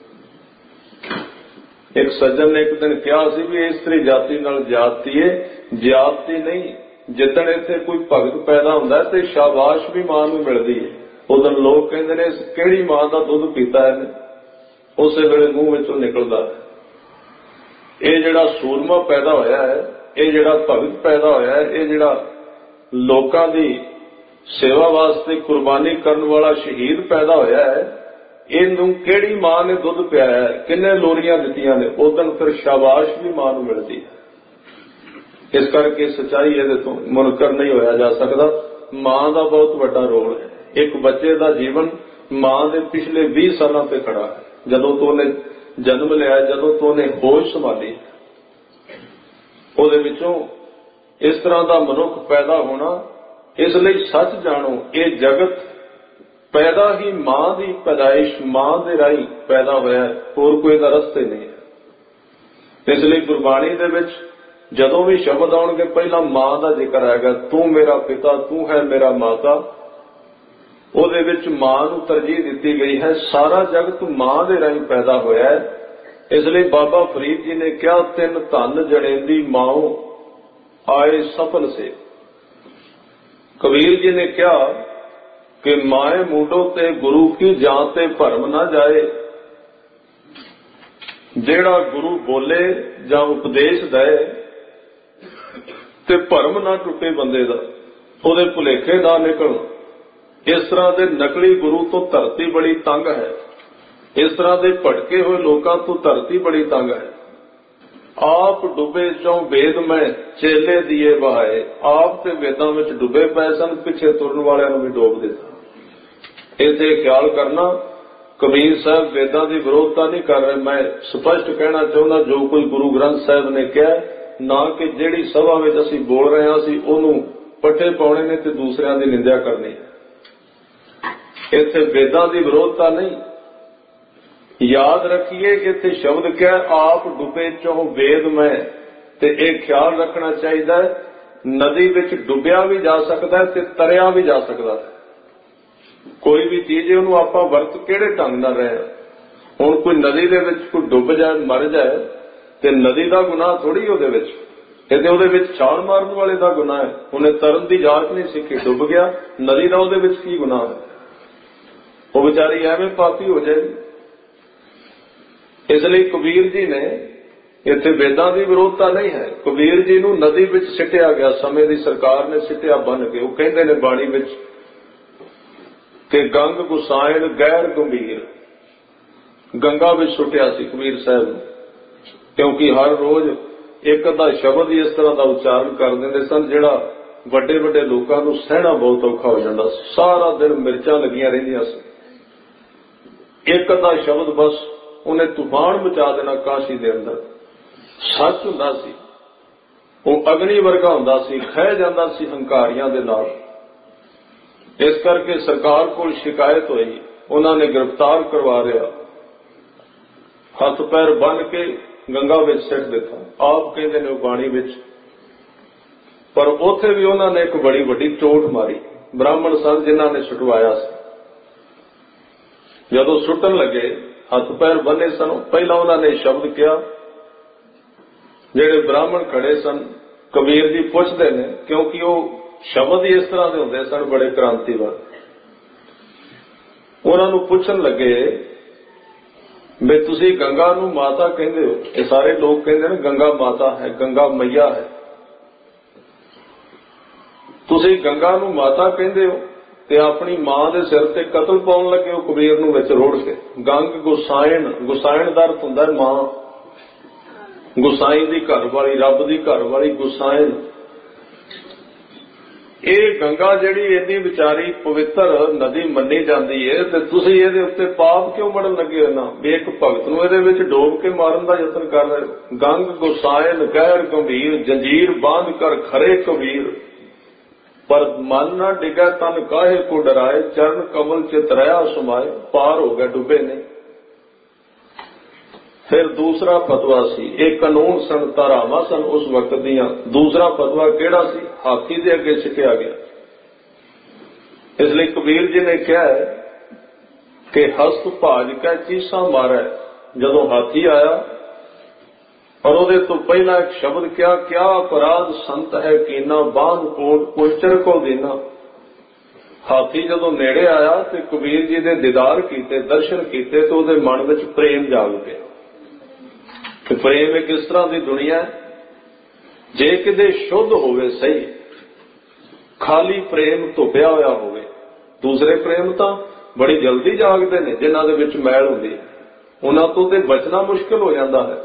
एक सज्जन ने एक दिन कहा सी भी इस्तरी जाति नाल जाति है, जाति नहीं, जिदन इत्थे कोई भगत पैदा हुंदा है ते शाबाश भी मां नूं मिलदी है। उदन लोग कहंदे ने किहड़ी मां दा दुध पीता है, उसे वेले मूंह विचों निकलदा है। ये जिहड़ा सूरमा पैदा होया है, ये जिहड़ा भगत पैदा होया है, ये जिहड़ा लोकां दी सेवा वास्ते कुर्बानी करन वाला शहीद पैदा होया है, इनू केड़ी मां ने दुध पियाया है, किन्ने लोरियां दित्तियां ने, उदन फिर शाबाश भी मां नूं मिलदी है। इस करके सच्चाई इहदे तो मुनकर नहीं होया जा सकदा। मां दा बहुत वड्डा रोल है। एक बच्चे दा जीवन मां दे पिछले बीस सालां ते खड़ा है, जदों तो उहने जन्म लिया, जदों तो उहने होश संभाली, उहदे विचों इस तरह दा मनुख पैदा होना। इसलिए सच जानो, ये जगत पैदा ही मां की पैदाइश, मां दे राही पैदा होया, होर कोई दा रस्ते नहीं है। इसलिए गुरबाणी दे विच जदों भी शब्द आउणगे पहला मां दा जिक्र आएगा, तू मेरा पिता, तू है मेरा माता। उहदे विच मां नूं तरजीह दित्ती गई है। सारा जगत मां दे राही पैदा होया है। इसलिए बाबा फरीद जी ने कहा, तिन धन जणेंदी माओ आए सफल से। कबीर जी ने कहा कि माए मूडो ते गुरु की जाते भरम ना जाए। जेड़ा गुरु बोले जां उपदेश दे ते भरम ना टुटे बंदे दा, ओदे भुलेखे ना निकल। इस तरह के नकली गुरु तो धरती बड़ी तंग है, इस तरह के भटके हुए लोगों तो धरती बड़ी तंग है। आप डुबे चौ वेद में चेले दिए बहाए, आप ते वेदां विच डुबे पए सन, पिछे तुरन वालियां नूं भी डोब दिता। इसे ख्याल करना, कबीर साहब वेदां की विरोधता नहीं कर रहे। मैं स्पष्ट कहना चाहुंदा, जो कोई गुरु ग्रंथ साहब ने कहा ना कि जिहड़ी सभा विच असीं बोल रहे हां असीं ओनूं पट्टे पाउणे ने ते दूसरिਆਂ ਦੀ निंदा करनी है। इत्थे वेदां की विरोधता नहीं। याद रखिए कि इत्थे शब्द क्या, आप डुबे चो वेद में, ते एक ख्याल रखना चाहिए नदी विच डुबिया भी जा सकता है ते तरिया भी जा सकता है। कोई भी चीज उन्होंने आपां वरत किहड़े ढंग नाल रहे। हुण कोई नदी दे विच कोई डुब जाए मर जाए ते नदी दा गुनाह थोड़ी उहदे विच, इहदे उहदे विच छाल मारन वाले दा गुनाह है। उन्हें तरन दी जाच नहीं सीखी, डुब गया, नदी दा उहदे विच की गुनाह है? वो बेचारी एवें पापी हो जाएगी। इसलिए कबीर जी ने इत्थे वेदां दी विरोधता नहीं है। कबीर जी नूं नदी विच सिटिया गया, समय दी सरकार ने सिटिया बन के। वो कहंदे ने बाणी विच कि गंग गुसाइण गैर गंभीर, गंगा विच सुटिया सी कबीर साहब, क्योंकि हर रोज एक अद्धा शब्द ही इस तरह का उच्चारण कर देंदे सन जिहड़ा वड्डे वड्डे लोकां नूं सहना बहुत औखा हो जांदा। सारा दिन मिर्चां लगियां रहिंदियां सी, एक अद्धा शब्द बस उन्हें तूफान मचा देना काशी दे अंदर। सच हुंदा सी, वो अग्नि वर्गा हुंदा सी, खह जांदा सी हंकारियां दे नाल। इस करके सरकार को शिकायत हुई, उन्होंने गिरफ्तार करवा लिया, हथ पैर बन के गंगा विच सिट दिता। आप कहते ने बाणी विच, पर उथे भी उन्होंने एक बड़ी वड्डी चोट मारी। ब्राह्मण सन जिन्हों ने सुटवाया सी, जदों सुटन लगे हथ पैर बने सन, पहला उन्होंने शब्द किया। जेड़े ब्राह्मण खड़े सन कबीर जी पुछदे ने, क्योंकि वो शब्द ही इस तरह के होंदे सन बड़े क्रांतिवाद। उन्होंने पुछन लगे भी तुसी गंगा नूं माता कहंदे हो? ये सारे लोग कहंदे ने गंगा माता है, गंगा मैया है। तुसी गंगा नूं माता कहंदे हो ते अपनी मां दे सिर ते कतल पाउण लगे हो कबीर नूं विच रोड़ के। गंग गुसाइण, गुसाइण दा अर्थ हुंदा है मां, गुसाई दी घर वाली, रब दी घर वाली गुसाइण। ये गंगा जिहड़ी इन्नी विचारी पवित्र नदी मन्नी जाती है, ते तुसीं इहदे उत्ते पाप क्यों मड़न लगे हो? ना भी एक भगत नूं इहदे विच डोब के मारन दा यतन कर रहे हो। गंग गुसाइण गैर गंभीर, जंजीर बांध कर खरे कबीर, पर मन न डिगा तन काहे को डराए, चरण कमल चितरया समाए। पार हो गए, डुबे नहीं। फिर दूसरा फतवा सी, एक कानून सन, धारावां सन उस वक्त दियां। दूसरा फतवा केड़ा सी? हाथी दे अगे सिटिया गया। इसलिए कबीर जी ने कहा है कि हस्त भाज के चीसा मारै। जदों हाथी आया और उहदे तो पहला एक शब्द क्या क्या अपराध संत है कीना, बांध कोट कोचर को देना। हाथी जदों नेड़े आया तो कबीर जी ने दीदार कीते, दर्शन कीते, तो उहदे मन विच प्रेम जाग पिया। कि प्रेम एक इस तरह की दुनिया है, जे किते शुद्ध होवे सही, खाली प्रेम धुपिया होया होवे। दूसरे प्रेम तो बड़ी जल्दी जागते हैं, जिन्हां दे विच मैल हुंदी है, उन्हां तों ते बचना मुश्किल हो जाता है।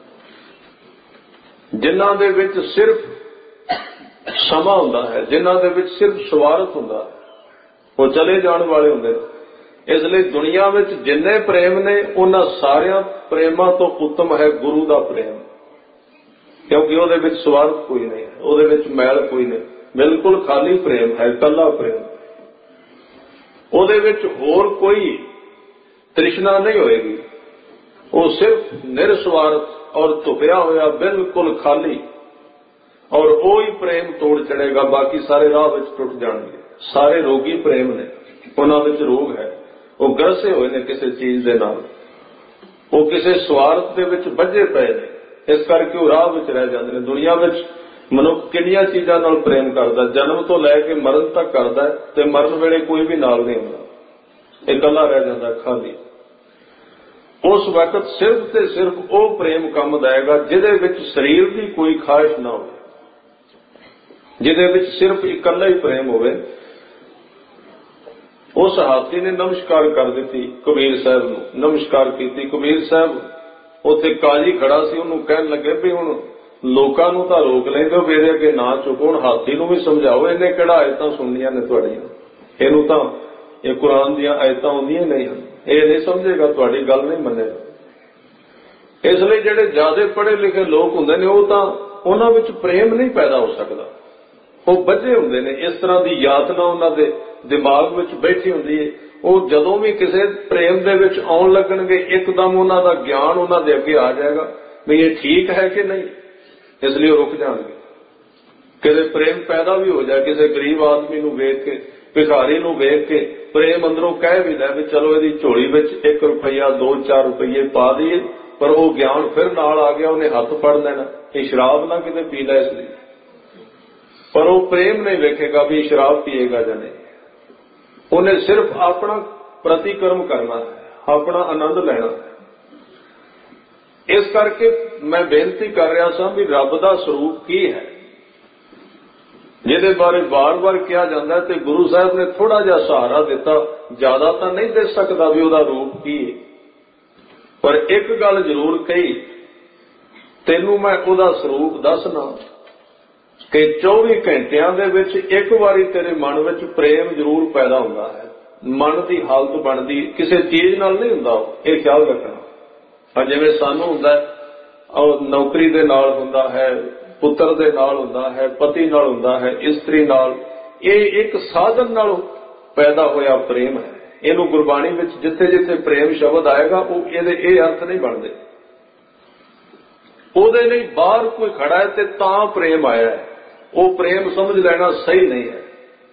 जिन्हां दे विच सिर्फ समा हुंदा है, जिन्हां दे विच सिर्फ स्वार्थ हुंदा है, वो चले जाने वाले हुंदे ने। इसलिए दुनिया में जिन्ने प्रेम ने उन्हां सारियां प्रेमां तो उत्तम है गुरु दा प्रेम, क्योंकि उहदे विच स्वार्थ कोई नहीं है, उहदे विच मैल कोई नहीं, बिल्कुल खाली प्रेम है, कल्ला प्रेम। उहदे विच होर कोई तृष्णा नहीं होएगी, वो सिर्फ निरस्वार्थ और धुपिया होया बिल्कुल खाली, और वो ही प्रेम तोड़ चढ़ेगा, बाकी सारे राह विच टुट जाएंगे। सारे रोगी प्रेम ने, उन्हां विच रोग है, वो ग्रसे होए ने किसी चीज दे नाल, वो किसी स्वार्थ दे विच बझे पए ने, इस करके वो राह विच रह जांदे ने। दुनिया विच मनुख किन्नियां चीजां नाल प्रेम करदा, जन्म तो लैके मरण तक करदा, ते मरण वेले कोई भी नाल नहीं हुंदा, इकल्ला रह जांदा खाली। उस वक्त सिर्फ ते सिर्फ वो प्रेम काम देगा जिहदे विच शरीर की कोई ख्वाहिश ना हो। ਜਿਹਦੇ ਵਿੱਚ ਸਿਰਫ ਇਕੱਲਾ ਹੀ ਪ੍ਰੇਮ ਹੋਵੇ। उस हाथी ने नमस्कार कर दी कबीर साहब नूं, नमस्कार की। कबीर साहब उत्थे काजी खड़ा सी, उन्होंने कहन लगे भी हुण लोकां नूं तां रोक लैंदे हो, मेरे अगे ना चुको, हुण हाथी नूं भी समझाओ, इन्हें किहड़ा आयतां सुणनियां ने तुहाडीआं, इहनूं तां ये कुरान दीआं आयतां आउंदियां नहीं हन, ये नहीं समझेगा, तुहाडी गल नहीं मन्नेगा। इसलिए जिहड़े ज्यादा पढ़े लिखे लोग हुंदे ने, वो तां उन्हां विच प्रेम नहीं पैदा हो सकदा, वो बझे हुंदे ने, इस तरह की यातना उन्हां दे दिमाग विच बैठी हुंदी है। वो जदों भी किसी प्रेम दे विच आउण लगणगे, एकदम उन्हां दा ज्ञान उन्हां दे अगे आ जाएगा भी ये ठीक है कि नहीं, इसलिए रुक जाणगे। किसी प्रेम पैदा भी हो जाए, किसी गरीब आदमी नूं वेख के, भिखारी नूं वेख के प्रेम अंदरों कह भी लै भी चलो इहदी झोली विच एक रुपया दो चार रुपये पा दईए, पर वो ज्ञान फिर नाल आ गया, उन्हें हथ फड़ लेना, ये शराब ना किते पी लै इसलिए, पर वो प्रेम नहीं वेखेगा भी शराब पिएगा या नहीं। उन्हें सिर्फ अपना प्रतिकर्म करना है, अपना आनंद लेना है। इस करके मैं बेनती कर रहा था भी रब दा स्वरूप की है, जिहदे बारे बार बार कहा जाता है, तो गुरु साहब ने थोड़ा जिहा सहारा दिता, ज्यादा तो नहीं दे सकता भी उहदा रूप की है, पर एक गल जरूर कही, तेनू मैं उहदा स्वरूप दसना कि चौबी घंटिया दे विच एक बारी तेरे मन विच प्रेम जरूर पैदा हुंदा है। मन की हालत बनती किसी चीज नाल नहीं हुंदा, ये ख्याल रखना। जिवें सानू हुंदा नौकरी दे नाल हुंदा है, पुत्र दे नाल हुंदा है, पति नाल हुंदा है, इस्त्री नाल, ये एक साधन नाल पैदा होया प्रेम है। इहनूं गुरबाणी विच जिथे जिथे प्रेम शब्द आएगा वो इहदे ये अर्थ नहीं बनते, उहदे लई बाहर कोई खड़ा है ते तां प्रेम आया है, वो प्रेम समझ लेना सही नहीं है।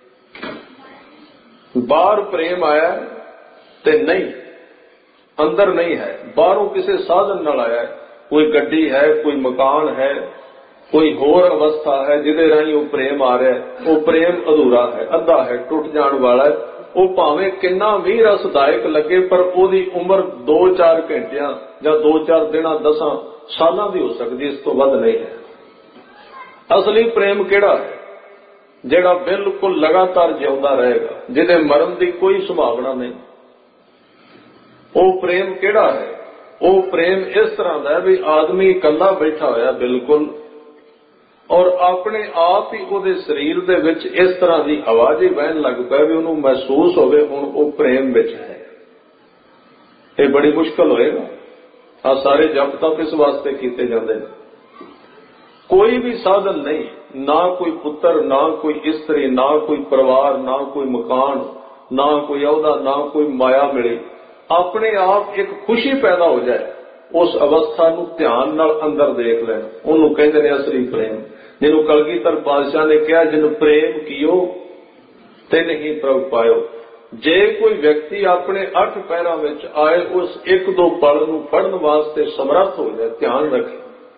बाहर प्रेम आया ते नहीं, अंदर नहीं है, बाहरों किसी साधन नाल आया है, कोई गड्डी है, कोई मकान है, कोई होर अवस्था है जिहदे राही वो प्रेम आ रहा है, वो प्रेम अधूरा है, अद्धा है, टुट जाण वाला है। वो भावें किन्ना भी रसदायक लगे, पर ओदी उम्र दो चार घंटिया या दो चार दिना दसां सालां दी हो सकती, इस तो वध नहीं है। असली प्रेम किहड़ा है? जिहड़ा बिल्कुल लगातार जिउंदा रहेगा, जिहदे मरण की कोई संभावना नहीं। वो प्रेम किहड़ा है? वो प्रेम इस तरह का है भी आदमी इकल्ला बैठा होया बिल्कुल, और अपने आप ही उहदे शरीर दे विच इस तरह की हवा जी बहन लग पए भी उहनूं महसूस होवे हुण वो प्रेम विच है। ये बड़ी मुश्किल होएगा। आ सारे जप तप इस वास्ते कीते जांदे ने। कोई भी साधन नहीं, ना कोई पुत्र, ना कोई स्त्री, ना कोई परिवार, ना कोई मकान, ना कोई अहदा, ना कोई माया मिले, अपने आप एक खुशी पैदा हो जाए, उस अवस्था नूं ध्यान नाल अंदर देख लेना, उन्होंने कहते हैं असली प्रेम। जिन्हों कलगीधर पातशाह ने कहा, जिन प्रेम कियो तिन ही प्रभ पायो। जे कोई व्यक्ति अपने अठ पैरों में आए, उस एक दो पल नूं फड़न वास्ते समर्थ हो जाए, ध्यान रखे,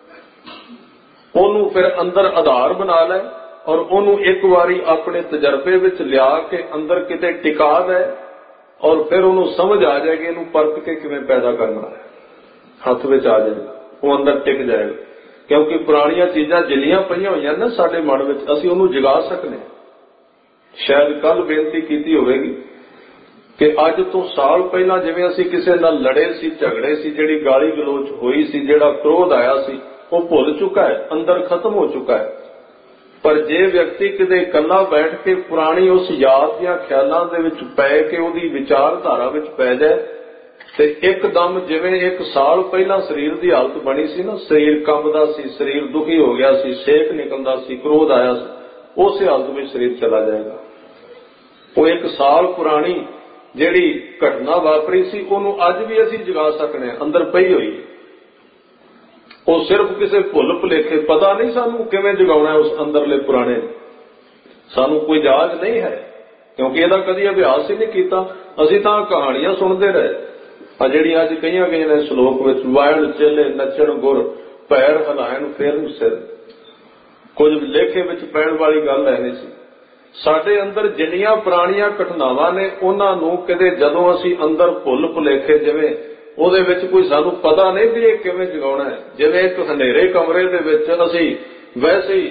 ਉਹਨੂੰ फिर अंदर आधार बना ले, और ਉਹਨੂੰ एक बारी अपने तजर्बे विच लिया के अंदर किते टिका दे, और फिर ਉਹਨੂੰ समझ आ जाएगी ਇਹਨੂੰ परख के किवें पैदा करना है, हथ विच आ जाएगा, वो अंदर टिक जाएगा। क्योंकि पुरानियां चीजां जिन्नियां पईयां होईयां ना साडे मन विच, असीं ਉਹਨੂੰ जगा सकने। शायद कल बेनती कीती होवेगी कि अज तो साल पहला जिवें असीं किसी नाल लड़े सी, झगड़े सी, जिहड़ी गाली गलोच होई सी, जिहड़ा क्रोध आया सी, वो भुल चुका है, अंदर खत्म हो चुका है। पर जे व्यक्ति किते इकल्ला बैठ के पुरानी उस याद या ख्यालों दे विच पै के उहदी विचारधारा विच पै जाए, ते एकदम जिवें एक साल पहला शरीर की हालत बनी सी ना, शरीर कंबदा सी, शरीर दुखी हो गया सी, सेक निकलदा सी, क्रोध आया सी, उस हालत में शरीर चला जाएगा। वो एक साल पुरानी जिहड़ी घटना वापरी सी, उहनूं अज भी असीं जगा सकने, अंदर पई होई। वो सिर्फ किसी भुल भुलेखे पता नहीं सानू किवें जगाउणा है उस अंदरले पुराने, सानू कोई जाच नहीं है, क्योंकि इहदा कदी अभ्यास ही नहीं कीता। असीं तां कहानियां सुणदे रहे, आ जिहड़ियां अज कहीआं गईआं ने श्लोक विच, वायण चेले नचण गुर, पैर हिलायण फेरन सिर, कुछ लेखे विच पैण वाली गल है नहीं सी। साडे अंदर जिन्नियां पुरानियां घटनावां ने, उन्हां नूं किते जदों असीं अंदर भुल भुलेखे जिवें ਉਹਦੇ ਵਿੱਚ कोई सानू पता नहीं भी ये किवें जगाउणा है। जिवें एक हनेरे कमरे दे विच असीं वैसे ही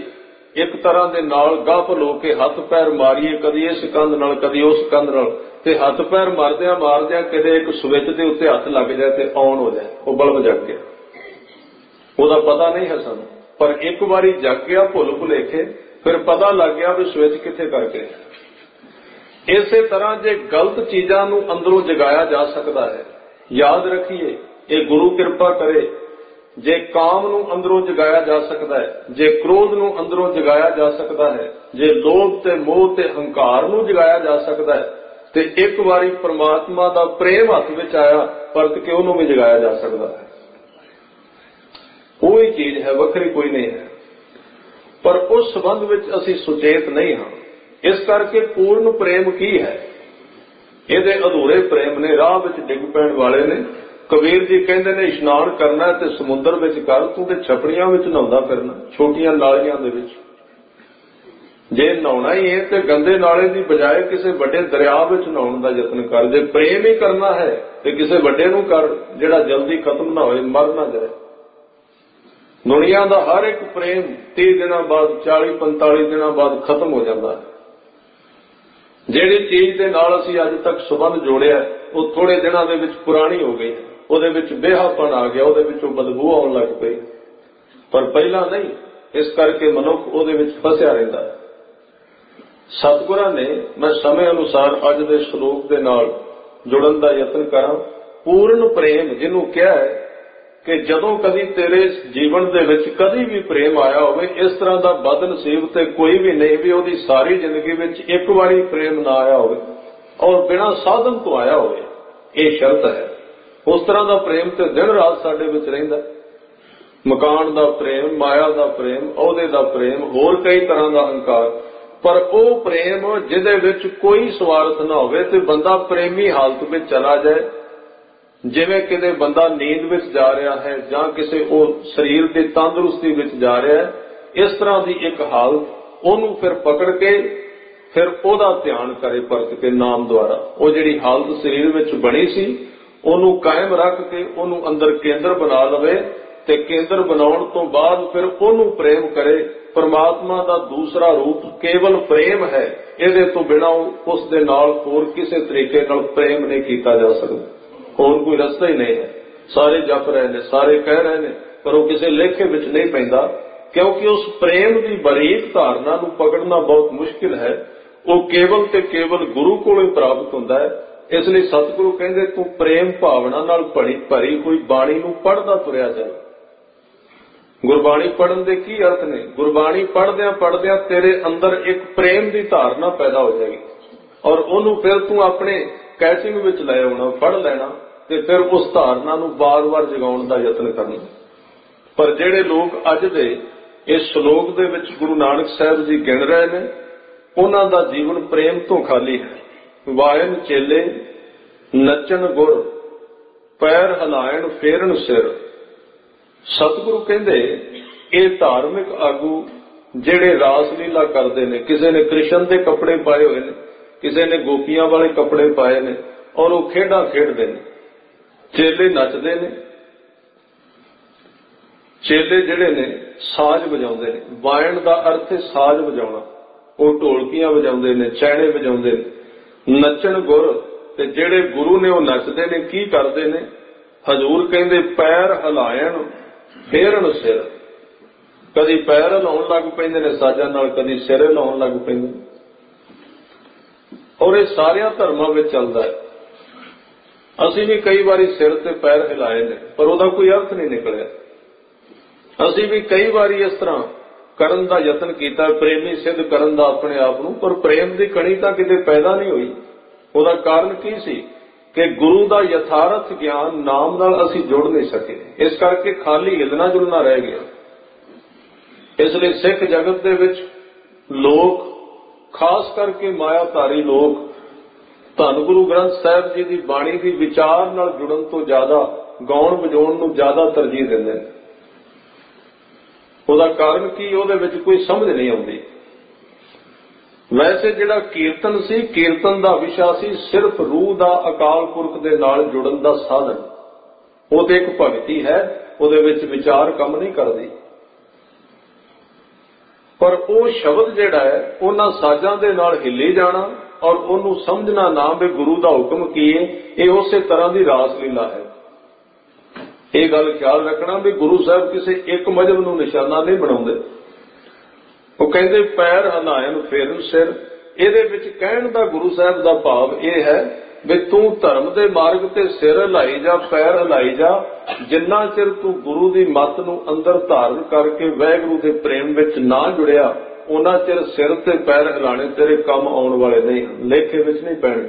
एक तरह के नाल गाफल होके हथ पैर मारीए, कदी इस कंध नाल कदी उस कंध नाल, ते हथ पैर मारदियां मारदियां किते एक स्विच दे उत्ते हथ लग जाए ते ऑन हो जाए, वो बल्ब जग गया। ਉਹਦਾ पता नहीं है सानू, पर एक बारी जग गया भुल भुलेखे, फिर पता लग गया भी स्विच किथे करके। इसे तरह जे गलत चीजां नूं अंदरों जगाया जा सकता है, याद रखिए ये गुरु कृपा करे। जे काम नूं अंदरों जगाया जा सकता है, जे क्रोध नूं अंदरों जगाया जा सकता है, जे लोभ ते मोह ते हंकार नूं जगाया जा सकता है, ते एक बारी परमात्मा दा प्रेम हथ विच आया परत के उहनूं भी जगाया जा सकता है। कोई चीज है, वखरी कोई नहीं है, पर उस संबंध विच असीं सुचेत नहीं हां। इस करके पूर्ण प्रेम की है, इहदे अधूरे प्रेम ने, राह विच डिग पैण वाले ने। कबीर जी कहते ने इशनान करना है ते समुद्र विच कर, तू ते छपड़ियां विच नहाउंदा फिरना, छोटियां नालियां दे विच। जे नहाउणा ही है ते गंदे नाले दी बजाए किसी बड़े दरिया विच नहाउण दा यतन कर। जे प्रेम ही करना है ते किसी वड्डे नूं कर जिहड़ा जल्दी खत्म ना होए, मर ना जाए। दुनिया दा हर एक प्रेम तीह दिनां बाद, चाली पंताली दिनां बाद खत्म हो जाता है। जिहड़ी चीज दे नाल असीं अज तक संबंध जोड़िया वो थोड़े दिनां दे विच पुरानी हो गई, ਉਹਦੇ ਵਿੱਚ बेहापन आ गया, ਉਹਦੇ ਵਿੱਚੋਂ बदबू आउण लग पई, पर पहला नहीं। इस करके मनुख ਉਹਦੇ ਵਿੱਚ फसिया रहिंदा है। सतगुरां ने, मैं समय अनुसार अज दे श्लोक दे नाल जुड़न दा यतन करां। पूर्ण प्रेम जिन्हों कहा है कि जदों कदी तेरे जीवन दे विच कदी भी प्रेम आया होवे, इस तरह दा बदनसीब ते कोई भी नहीं भी ਉਹਦੀ सारी जिंदगी विच एक बारी प्रेम ना आया होवे और बिना साधन तो आया होवे, ये शर्त है। उस तरह का प्रेम तो दिन रात साडे विच रहिंदा। मकान का प्रेम, माया का प्रेम, औहदे का प्रेम, होर कई तरह का हंकार, पर वो प्रेम जिहदे विच कोई स्वार्थ ना होवे ते बंदा प्रेमी हालत में चला जाए। जिवें किते बंदा नींद विच जा रहा है जां किसी वो शरीर की तंदुरुस्ती विच जा रहा है, इस तरह की एक हालत ओनू फिर पकड़ के फिर ओहदा ध्यान करे परत के नाम द्वारा। वो जिहड़ी हालत शरीर विच बनी सी ਉਹਨੂੰ कायम रख के ਉਹਨੂੰ अंदर केंद्र बना लवे ते केंद्र बनाउण तो बाद फिर ਉਹਨੂੰ प्रेम करे। परमात्मा का दूसरा रूप केवल प्रेम है, ਇਹਦੇ ਤੋਂ बिना उस दे नाल होर किसी तरीके नाल प्रेम नहीं किया जा सकता। होर कोई रस्ता ही नहीं है। सारे जप रहे ने, सारे कह रहे ने, पर वो किसी लेखे विच नहीं पैंदा, क्योंकि उस प्रेम की बरीक धारणा नूं पकड़ना बहुत मुश्किल है। वो केवल ते केवल गुरु कोलों ही प्राप्त हुंदा है। इसलिए सतगुरु कहते तू प्रेम भावना नाल भरी भरी हुई बाणी नूं पढ़दा तुरिया जाए। गुरबाणी पढ़न दे की अर्थ ने? गुरबाणी पढ़दियां पढ़दियां तेरे अंदर एक प्रेम की धारणा पैदा हो जाएगी और उन्होंने फिर तू अपने कैचिंग विच ले आउणा, पढ़ लेना ते फिर उस धारणा नूं बार बार जगाउण दा यतन करना। पर जिहड़े लोग अज दे इस श्लोक दे विच गुरु नानक साहिब जी गिण रहे ने, उन्हां दा जीवन प्रेम तो खाली है। वायन चेले नचन गुर, पैर हिलायण फेरन सिर। सतगुरु कहंदे ये धार्मिक आगू जिहड़े रास लीला करते ने, किसी ने कृष्ण के कपड़े पाए हुए ने, किसी ने गोपियां वाले कपड़े पाए ने और वो खेडां खेडदे ने। चेले नचदे ने, चेले जिहड़े ने साज बजाउंदे ने। वायन का अर्थ है साज बजाउणा, वो ढोलकियां बजाउंदे ने, छैणे बजाउंदे ने। नचन गुर ते जेड़े गुरु ने वो नचदे ने, की करदे ने? हजूर कहंदे पैर हिलायण फेरन सिर। कदी पैर हिलाउण लग पैंदे ने साजां नाल, कदी सिर हिलाउण लग पैंदे। और ये सारिया धर्मां विच चलदा है। असीं भी कई बारी सिर ते पैर हिलाए ने, पर ਉਹਦਾ कोई अर्थ नहीं निकलिया। असीं भी कई बारी इस तरह करन दा यतन कीता, प्रेमी सिद्ध करन दा अपने आप नूं, पर प्रेम दी कणी तां किते पैदा नहीं होई। ਉਹਦਾ कारण की सी कि गुरु दा यथार्थ ज्ञान नाम नाल असीं जुड़ नहीं सके। इस करके खाली हिलना जुलना रह गया। इसलिए सिख जगत दे विच लोग, खास करके मायाधारी लोग, धन गुरु ग्रंथ साहिब जी की बाणी की विचार नाल जुड़न तो ज्यादा गाउण वजाउण नूं ज्यादा तरजीह दिंदे ने। ਉਹਦਾ कारण की ਉਹਦੇ ਵਿੱਚ कोई समझ नहीं आती। वैसे जिहड़ा कीर्तन सी, कीर्तन का विषा सी सिर्फ रूह का अकाल पुरख दे नाल जुड़न का साधन। वो तो एक भगती है, ਉਹਦੇ ਵਿੱਚ विचार कम नहीं करती। पर वो शब्द जिहड़ा है उन्हां साजां दे नाल हिली जाना और उन्होंने समझना ना भी गुरु का हुक्म की है, ये उस तरह की रास लीला है। ये गल ख्याल रखना भी गुरु साहब किसी एक मजहब को निशाना नहीं बनाते। वो कहते पैर हलायन फेरन सिर, ਇਹਦੇ ਵਿੱਚ ਕਹਿਣ ਦਾ ਗੁਰੂ ਸਾਹਿਬ ਦਾ ਭਾਵ ਇਹ ਹੈ ਵੀ ਤੂੰ ਧਰਮ ਦੇ ਮਾਰਗ ਤੇ ਸਿਰ ਹਿਲਾਈ ਜਾ, ਪੈਰ ਹਿਲਾਈ ਜਾ, ਜਿੰਨਾ ਚਿਰ ਤੂੰ ਗੁਰੂ ਦੀ ਮੱਤ ਨੂੰ ਅੰਦਰ ਧਾਰਨ ਕਰਕੇ ਵਾਹਿਗੁਰੂ ਦੇ ਪ੍ਰੇਮ ਵਿੱਚ ਨਾ ਜੁੜਿਆ ਉਹਨਾਂ ਚਿਰ ਸਿਰ ਤੇ ਪੈਰ ਹਿਲਾਣੇ ਤੇਰੇ ਕੰਮ ਆਉਣ ਵਾਲੇ ਨਹੀਂ, ਲੇਖੇ ਵਿੱਚ ਨਹੀਂ ਪੈਣੇ।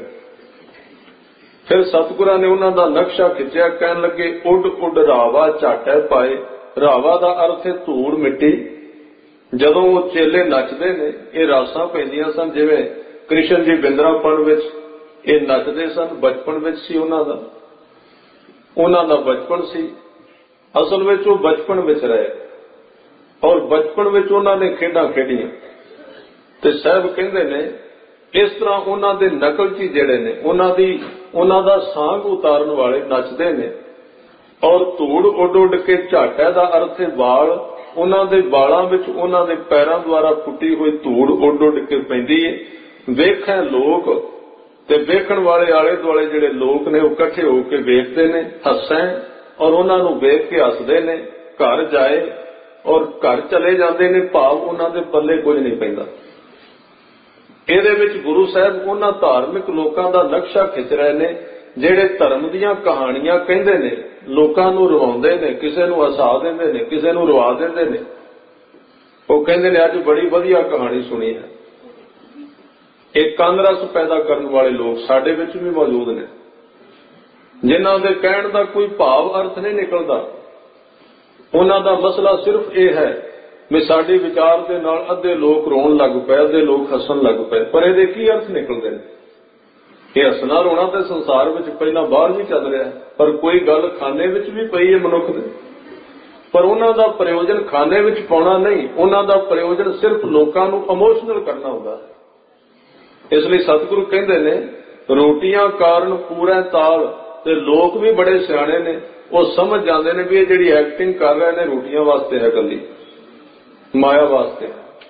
ਫਿਰ ਸਤਿਗੁਰਾਂ ਨੇ ਉਹਨਾਂ ਦਾ ਨਕਸ਼ਾ ਖਿੱਚਿਆ, ਕਹਿਣ ਲੱਗੇ ਉੱਡ ਉੱਡ ਰਾਵਾ ਝਾਟੇ ਪਾਏ। ਰਾਵਾ ਦਾ ਅਰਥ ਹੈ ਧੂੜ ਮਿੱਟੀ। ਜਦੋਂ ਉਹ ਚੇਲੇ ਨੱਚਦੇ ਨੇ ਇਹ ਰਾਸਾਂ ਪੈਂਦੀਆਂ ਸਨ, ਜਿਵੇਂ ਕ੍ਰਿਸ਼ਨ ਜੀ ਬਿੰਦਰਾਪਣ ਵਿੱਚ ਇਹ ਨੱਚਦੇ ਸਨ, ਬਚਪਨ ਵਿੱਚ ਸੀ ਉਹਨਾਂ ਦਾ, ਉਹਨਾਂ ਦਾ ਬਚਪਨ ਸੀ। ਅਸਲ ਵਿੱਚ ਉਹ ਬਚਪਨ ਵਿੱਚ ਰਹੇ ਔਰ ਬਚਪਨ ਵਿੱਚ ਉਹਨਾਂ ਨੇ ਖੇਡਾਂ ਖੇਡੀਆਂ। ਤੇ ਸਾਹਿਬ ਕਹਿੰਦੇ ਨੇ ਇਸ ਤਰ੍ਹਾਂ ਉਹਨਾਂ ਦੇ ਨਕਲਚੀ ਜਿਹੜੇ ਨੇ ਉਹਨਾਂ ਦੀ ਉਹਨਾਂ ਦਾ ਸਾਂਗ ਉਤਾਰਨ ਵਾਲੇ ਨੱਚਦੇ ਨੇ। ਔਰ ਧੂੜ ਉੱਡ ਉੱਡ ਕੇ ਝਾਟੇ ਦਾ ਅਰਥ ਹੈ ਵਾਲ, ਉਹਨਾਂ ਦੇ ਵਾਲਾਂ ਵਿੱਚ ਉਹਨਾਂ ਦੇ ਪੈਰਾਂ ਦੁਆਰਾ ਪੁੱਟੀ ਹੋਈ ਧੂੜ ਉੱਡ ਉੱਡ ਕੇ ਪੈਂਦੀ ਹੈ। ਵੇਖੇ ਲੋਕ ਤੇ ਵੇਖਣ ਵਾਲੇ ਆਲੇ ਦੁਆਲੇ ਜਿਹੜੇ ਲੋਕ ਨੇ ਉਹ ਇਕੱਠੇ ਹੋ ਕੇ ਵੇਖਦੇ ਨੇ, ਹੱਸੈਂ ਔਰ ਉਹਨਾਂ ਨੂੰ ਵੇਖ ਕੇ ਹੱਸਦੇ ਨੇ। ਘਰ ਜਾਏ ਔਰ ਘਰ ਚਲੇ ਜਾਂਦੇ ਨੇ, ਭਾਵ ਉਹਨਾਂ ਦੇ ਪੱਲੇ ਕੁਝ ਨਹੀਂ ਪੈਂਦਾ। ਇਹਦੇ ਵਿੱਚ ਗੁਰੂ ਸਾਹਿਬ ਉਹਨਾਂ ਧਾਰਮਿਕ ਲੋਕਾਂ ਦਾ ਨਕਸ਼ਾ ਖਿੱਚ ਰਹੇ ਨੇ ਜਿਹੜੇ ਧਰਮ ਦੀਆਂ ਕਹਾਣੀਆਂ ਕਹਿੰਦੇ ਨੇ, ਲੋਕਾਂ ਨੂੰ ਰਵਾਉਂਦੇ ਨੇ, ਕਿਸੇ ਨੂੰ ਹਸਾ ਦਿੰਦੇ ਨੇ, ਕਿਸੇ ਨੂੰ ਰਵਾ ਦਿੰਦੇ ਨੇ। ਉਹ ਕਹਿੰਦੇ ਨੇ ਅੱਜ ਬੜੀ ਵਧੀਆ ਕਹਾਣੀ ਸੁਣੀ ਹੈ। ਇਹ ਕੰਨ ਰਸ ਪੈਦਾ ਕਰਨ ਵਾਲੇ ਲੋਕ ਸਾਡੇ ਵਿੱਚ ਵੀ ਮੌਜੂਦ ਨੇ, ਜਿਨ੍ਹਾਂ ਦੇ ਕਹਿਣ ਦਾ ਕੋਈ ਭਾਵ ਅਰਥ ਨਹੀਂ ਨਿਕਲਦਾ। ਉਹਨਾਂ ਦਾ ਮਸਲਾ ਸਿਰਫ ਇਹ ਹੈ ਵੀ ਸਾਡੇ ਵਿਚਾਰ ਦੇ ਨਾਲ ਅੱਧੇ ਲੋਕ ਰੋਣ ਲੱਗ ਪਏ, ਅੱਧੇ ਲੋਕ ਹੱਸਣ ਲੱਗ ਪਏ, ਪਰ ਇਹਦੇ ਕੀ ਅਰਥ ਨਿਕਲਦੇ ਨੇ? ਇਹ ਹੱਸਣਾ ਰੋਣਾ ਤੇ ਸੰਸਾਰ ਵਿੱਚ ਪਹਿਲਾਂ ਬਾਹਰ ਵੀ ਚੱਲ ਰਿਹਾ, ਪਰ ਕੋਈ ਗੱਲ ਖਾਨੇ ਵਿੱਚ ਵੀ ਪਈ ਹੈ ਮਨੁੱਖ ਦੇ, ਪਰ ਉਹਨਾਂ ਦਾ ਪ੍ਰਯੋਜਨ ਖਾਨੇ ਵਿੱਚ ਪਾਉਣਾ ਨਹੀਂ, ਉਹਨਾਂ ਦਾ ਪ੍ਰਯੋਜਨ ਸਿਰਫ ਲੋਕਾਂ ਨੂੰ ਇਮੋਸ਼ਨਲ ਕਰਨਾ ਹੁੰਦਾ ਹੈ। ਇਸ ਲਈ ਸਤਿਗੁਰੂ ਕਹਿੰਦੇ ਨੇ ਰੋਟੀਆਂ ਕਾਰਨ ਪੂਰਾ ਤਾਲ, ਤੇ ਲੋਕ ਵੀ ਬੜੇ ਸਿਆਣੇ ਨੇ, ਉਹ ਸਮਝ ਜਾਂਦੇ ਨੇ ਵੀ ਇਹ ਜਿਹੜੀ ਐਕਟਿੰਗ ਕਰ ਰਹੇ ਨੇ ਰੋਟੀਆਂ ਵਾਸਤੇ ਹੈ, ਇਕੱਲੀ ਮਾਇਆ ਵਾਸਤੇ।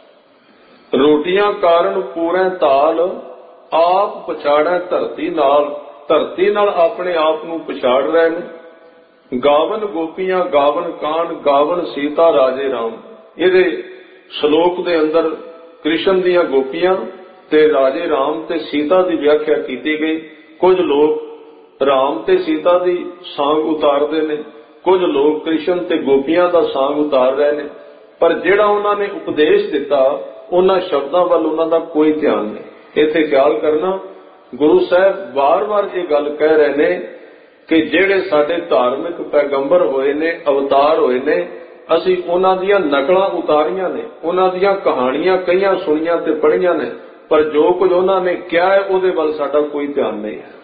ਰੋਟੀਆਂ ਕਾਰਨ ਪੂਰਾ ਤਾਲ, ਆਪ ਪਛਾੜੈ ਧਰਤੀ ਨਾਲ, ਧਰਤੀ ਨਾਲ ਆਪਣੇ ਆਪ ਨੂੰ ਪਛਾੜ ਰਹੇ ਨੇ। ਗਾਵਨ ਗੋਪੀਆਂ ਗਾਵਨ ਕਾਨ, ਗਾਵਨ ਸੀਤਾ ਰਾਜੇ ਰਾਮ। ਇਹਦੇ ਸ਼ਲੋਕ ਦੇ ਅੰਦਰ ਕ੍ਰਿਸ਼ਨ ਦੀਆਂ ਗੋਪੀਆਂ ਤੇ ਰਾਜੇ ਰਾਮ ਤੇ ਸੀਤਾ ਦੀ ਵਿਆਖਿਆ ਕੀਤੀ ਗਈ। ਕੁਝ ਲੋਕ ਰਾਮ ਤੇ ਸੀਤਾ ਦੀ ਸਾਂਗ ਉਤਾਰਦੇ ਨੇ, ਕੁਝ ਲੋਕ ਕ੍ਰਿਸ਼ਨ ਤੇ ਗੋਪੀਆਂ ਦਾ ਸਾਂਗ ਉਤਾਰ ਰਹੇ ਨੇ, ਪਰ ਜਿਹੜਾ ਉਹਨਾਂ ਨੇ ਉਪਦੇਸ਼ ਦਿੱਤਾ ਉਹਨਾਂ ਸ਼ਬਦਾਂ ਵੱਲ ਉਹਨਾਂ ਦਾ ਕੋਈ ਧਿਆਨ ਨਹੀਂ। ਇੱਥੇ ਖਿਆਲ ਕਰਨਾ, ਗੁਰੂ ਸਾਹਿਬ ਵਾਰ-ਵਾਰ ਇਹ ਗੱਲ ਕਹਿ ਰਹੇ ਨੇ ਕਿ ਜਿਹੜੇ ਸਾਡੇ ਧਾਰਮਿਕ ਪੈਗੰਬਰ ਹੋਏ ਨੇ, ਅਵਤਾਰ ਹੋਏ ਨੇ, ਅਸੀਂ ਉਹਨਾਂ ਦੀਆਂ ਨਕਲਾਂ ਉਤਾਰੀਆਂ ਨੇ, ਉਹਨਾਂ ਦੀਆਂ ਕਹਾਣੀਆਂ ਕਈਆਂ ਸੁਣੀਆਂ ਤੇ ਪੜ੍ਹੀਆਂ ਨੇ, ਪਰ ਜੋ ਕੁਝ ਉਹਨਾਂ ਨੇ ਕਿਹਾ ਹੈ ਉਹਦੇ ਵੱਲ ਸਾਡਾ ਕੋਈ ਧਿਆਨ ਨਹੀਂ ਹੈ।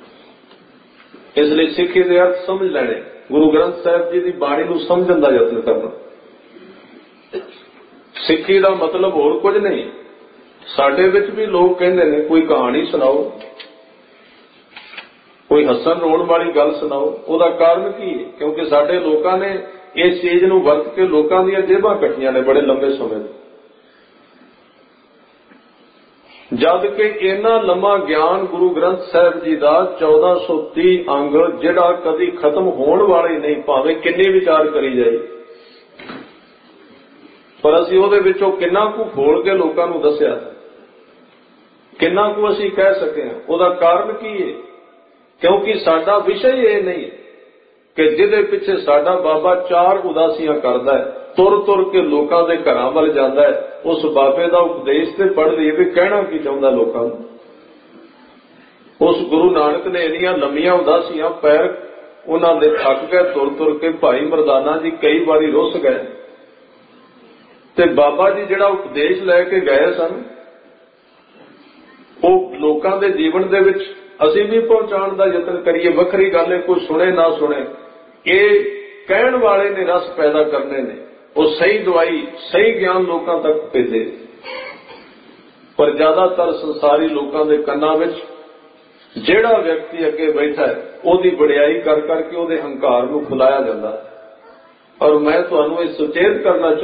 ਇਸ ਲਈ ਸਿੱਖੀ ਦੇ ਅਰਥ ਸਮਝ ਲੈਣੇ, ਗੁਰੂ ਗ੍ਰੰਥ ਸਾਹਿਬ ਜੀ ਦੀ ਬਾਣੀ ਨੂੰ ਸਮਝਣ ਦਾ ਯਤਨ ਕਰਨਾ। ਸਿੱਖੀ ਦਾ ਮਤਲਬ ਹੋਰ ਕੁਝ ਨਹੀਂ। ਸਾਡੇ ਵਿੱਚ ਵੀ ਲੋਕ ਕਹਿੰਦੇ ਨੇ ਕੋਈ ਕਹਾਣੀ ਸੁਣਾਓ, ਕੋਈ ਹੱਸਣ ਰੋਣ ਵਾਲੀ ਗੱਲ ਸੁਣਾਓ। ਉਹਦਾ ਕਾਰਨ ਕੀ ਹੈ? ਕਿਉਂਕਿ ਸਾਡੇ ਲੋਕਾਂ ਨੇ ਇਸ ਚੀਜ਼ ਨੂੰ ਵਰਤ ਕੇ ਲੋਕਾਂ ਦੀਆਂ ਜੇਬਾਂ ਕੱਟੀਆਂ ਨੇ ਬੜੇ ਲੰਬੇ ਸਮੇਂ ਤੋਂ। ਜਦ ਕਿ ਇੰਨਾ ਲੰਮਾ ਗਿਆਨ ਗੁਰੂ ਗ੍ਰੰਥ ਸਾਹਿਬ ਜੀ ਦਾ ਚੌਦਾਂ ਸੌ ਤੀਹ ਅੰਗ ਜਿਹੜਾ ਕਦੀ ਖਤਮ ਹੋਣ ਵਾਲਾ ਹੀ ਨਹੀਂ, ਭਾਵੇਂ ਕਿੰਨੇ ਵਿਚਾਰ ਕਰੀ ਜਾਏ, ਪਰ ਅਸੀਂ ਉਹਦੇ ਵਿੱਚੋਂ ਕਿੰਨਾ ਕੁ ਖੋਲ ਕੇ ਲੋਕਾਂ ਨੂੰ ਦੱਸਿਆ, ਕਿੰਨਾ ਕੁ ਅਸੀਂ ਕਹਿ ਸਕੇ ਹਾਂ। ਉਹਦਾ ਕਾਰਨ ਕੀ ਹੈ? ਕਿਉਂਕਿ ਸਾਡਾ ਵਿਸ਼ਾ ਹੀ ਇਹ ਨਹੀਂ ਕਿ ਜਿਹਦੇ ਪਿੱਛੇ ਸਾਡਾ ਬਾਬਾ ਚਾਰ ਉਦਾਸੀਆਂ ਕਰਦਾ ਹੈ, ਤੁਰ ਤੁਰ ਕੇ ਲੋਕਾਂ ਦੇ ਘਰਾਂ ਵੱਲ ਜਾਂਦਾ ਹੈ, ਉਸ ਬਾਬੇ ਦਾ ਉਪਦੇਸ਼ ਤੇ ਪੜ੍ਹ ਲਈਏ ਵੀ ਕਹਿਣਾ ਕੀ ਚਾਹੁੰਦਾ ਲੋਕਾਂ ਨੂੰ। ਉਸ ਗੁਰੂ ਨਾਨਕ ਨੇ ਇੰਨੀਆਂ ਲੰਮੀਆਂ ਉਦਾਸੀਆਂ, ਪੈਰ ਉਹਨਾਂ ਦੇ ਥੱਕ ਗਏ ਤੁਰ ਤੁਰ ਕੇ। ਭਾਈ ਮਰਦਾਨਾ ਜੀ ਕਈ ਵਾਰੀ ਰੁੱਸ ਗਏ, ਤੇ ਬਾਬਾ ਜੀ ਜਿਹੜਾ ਉਪਦੇਸ਼ ਲੈ ਕੇ ਗਏ ਸਨ ਉਹ ਲੋਕਾਂ ਦੇ ਜੀਵਨ ਦੇ ਵਿੱਚ ਅਸੀਂ ਵੀ ਪਹੁੰਚਾਉਣ ਦਾ ਯਤਨ ਕਰੀਏ। ਵੱਖਰੀ ਗੱਲ ਹੈ ਕੋਈ ਸੁਣੇ ਨਾ ਸੁਣੇ, ਇਹ ਕਹਿਣ ਵਾਲੇ ਨੇ ਰਸ ਪੈਦਾ ਕਰਨੇ ਨੇ, ਉਹ ਸਹੀ ਦਵਾਈ ਸਹੀ ਗਿਆਨ ਲੋਕਾਂ ਤੱਕ ਭੇਜੇ। ਪਰ ਜ਼ਿਆਦਾਤਰ ਸੰਸਾਰੀ ਲੋਕਾਂ ਦੇ ਕੰਨਾਂ ਵਿੱਚ ਜਿਹੜਾ ਵਿਅਕਤੀ ਅੱਗੇ ਬੈਠਾ ਹੈ ਉਹਦੀ ਵਡਿਆਈ ਕਰ ਕਰਕੇ ਉਹਦੇ ਹੰਕਾਰ ਨੂੰ ਫੁਲਾਇਆ ਜਾਂਦਾ ਹੈ। ਔਰ ਮੈਂ ਤੁਹਾਨੂੰ ਇਹ ਸੁਚੇਤ ਕਰਨਾ ਚਾਹੁੰਦਾ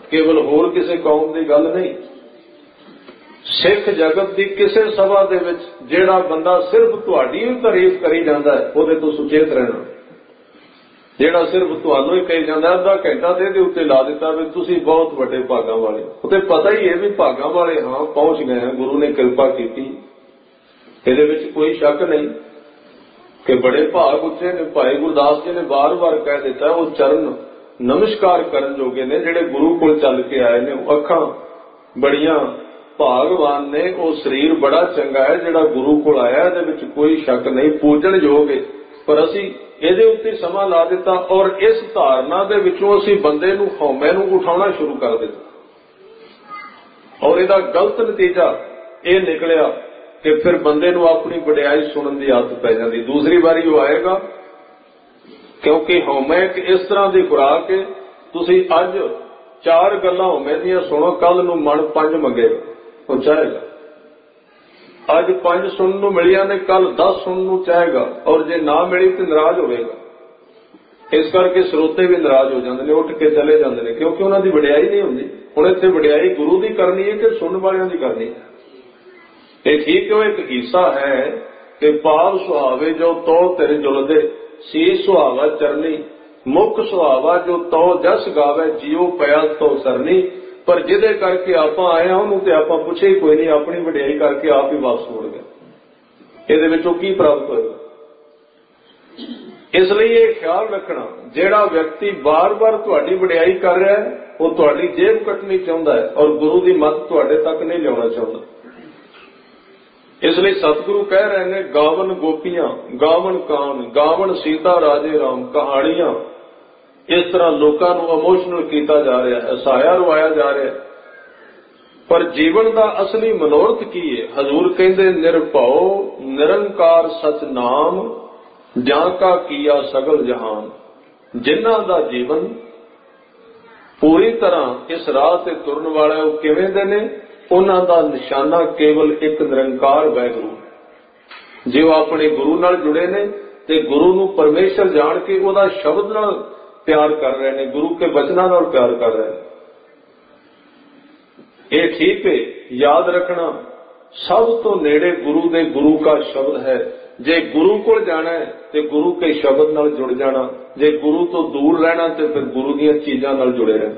केवल होर किसी कौम की गल नहीं। सिख जगत की किसी सभा दे विच जिहड़ा बंदा सिर्फ तुहाडी ही तारीफ करी जांदा है उहदे तो सुचेत रहना। जिहड़ा सिर्फ तुहानूं ही कही जांदा अद्धा घंटा ते इहदे उत्ते ला दिता भी तुसीं बहुत वड्डे भागां वाले हो, ते पता ही है भी भागां वाले हाँ पहुंच गए हैं, गुरु ने कृपा कीती, इहदे विच कोई शक नहीं कि बड़े भाग उच्चे ने। भाई गुरदास जी ने बार बार कह दिता वो चरण नमस्कार करन जोगे ने जिहड़े गुरु कोल चल के आए ने। अखां बड़ियां भागवान ने, वो शरीर बड़ा चंगा है जिहड़ा गुरु कोल आया, इहदे विच कोई शक नहीं, पूजन योग है। पर असीं इहदे उत्ते समा ला दिता और इस धारणा दे विचों असीं बंदे नूं हौमे नूं उठाउणा शुरू कर दिता और इहदा गलत नतीजा ये निकलिया कि फिर बंदे नूं अपनी वडियाई सुनन दी आदत पै जांदी। दूसरी बारी वो आएगा क्योंकि हौमे एक इस तरह की खुराक है, तुसीं अज चार गल्लां हौमे दीयां सुनो, कल नूं मन पंज मंगेगा, वो चाहेगा। अज पंज सुनन नूं मिलियां ने, कल दस सुनन नूं चाहेगा, और जे ना मिली तो नाराज होएगा। इस करके श्रोते भी नाराज हो जाते हैं, उठ के चले जाते हैं, क्योंकि उन्हां दी वडियाई नहीं हुंदी। हुण इत्थे वडियाई गुरु दी करनी है कि सुनन वालियां दी करनी है? ये ठीक है, एक हिस्सा है कि पाव सुहावे जो तो तेरे जुलदे, शीश सुहावा चरनी, मुख सुहावा जो तो जस गावे, जियो पया तो सरनी। पर जिदे करके आप आए हैं उन्होंने आप पुछे ही कोई नहीं, अपनी वडियाई करके आप ही वापस मुड़ गए। इहदे विचों की प्राप्त होएगा? इसलिए ये ख्याल रखना, जिहड़ा व्यक्ति बार बार तुहाडी वडियाई कर रहा है वो तुहाडी जेब कटनी चाहुंदा है और गुरु की मत तुहाडे तक नहीं लियाउणा चाहुंदा। इसलिए सतगुरु कह रहे हैं, गावन गोपियां, गावन कान, गावन सीता राजे राम, कहानियां। इस तरह लोगों को इमोशनल किया जा रहा है, हसाया रवाया जा रहा है। पर जीवन का असली मनोरथ की है? हजूर कहते निर्भौ निरंकार सच नाम, जां का किया सगल जहान। जिन्हां दा जीवन पूरी तरह इस राह ते तुरन वाला वो किवें दे ने, उन्हां दा निशाना केवल एक निरंकार वैगुरु है। जे वो अपने गुरु नाल जुड़े ने ते गुरु नूं परमेश्वर जान के उहदा शब्द नाल प्यार कर रहे हैं, गुरु के वचनां नाल प्यार कर रहे हैं। ये ठीक है, याद रखना सब तो नेड़े गुरु दे गुरु का शब्द है। जे गुरु को जाना है तो गुरु के शब्द नाल जुड़ जाना, जे गुरु तो दूर रहना तो फिर गुरु दीयां चीजां नाल जुड़े रहना।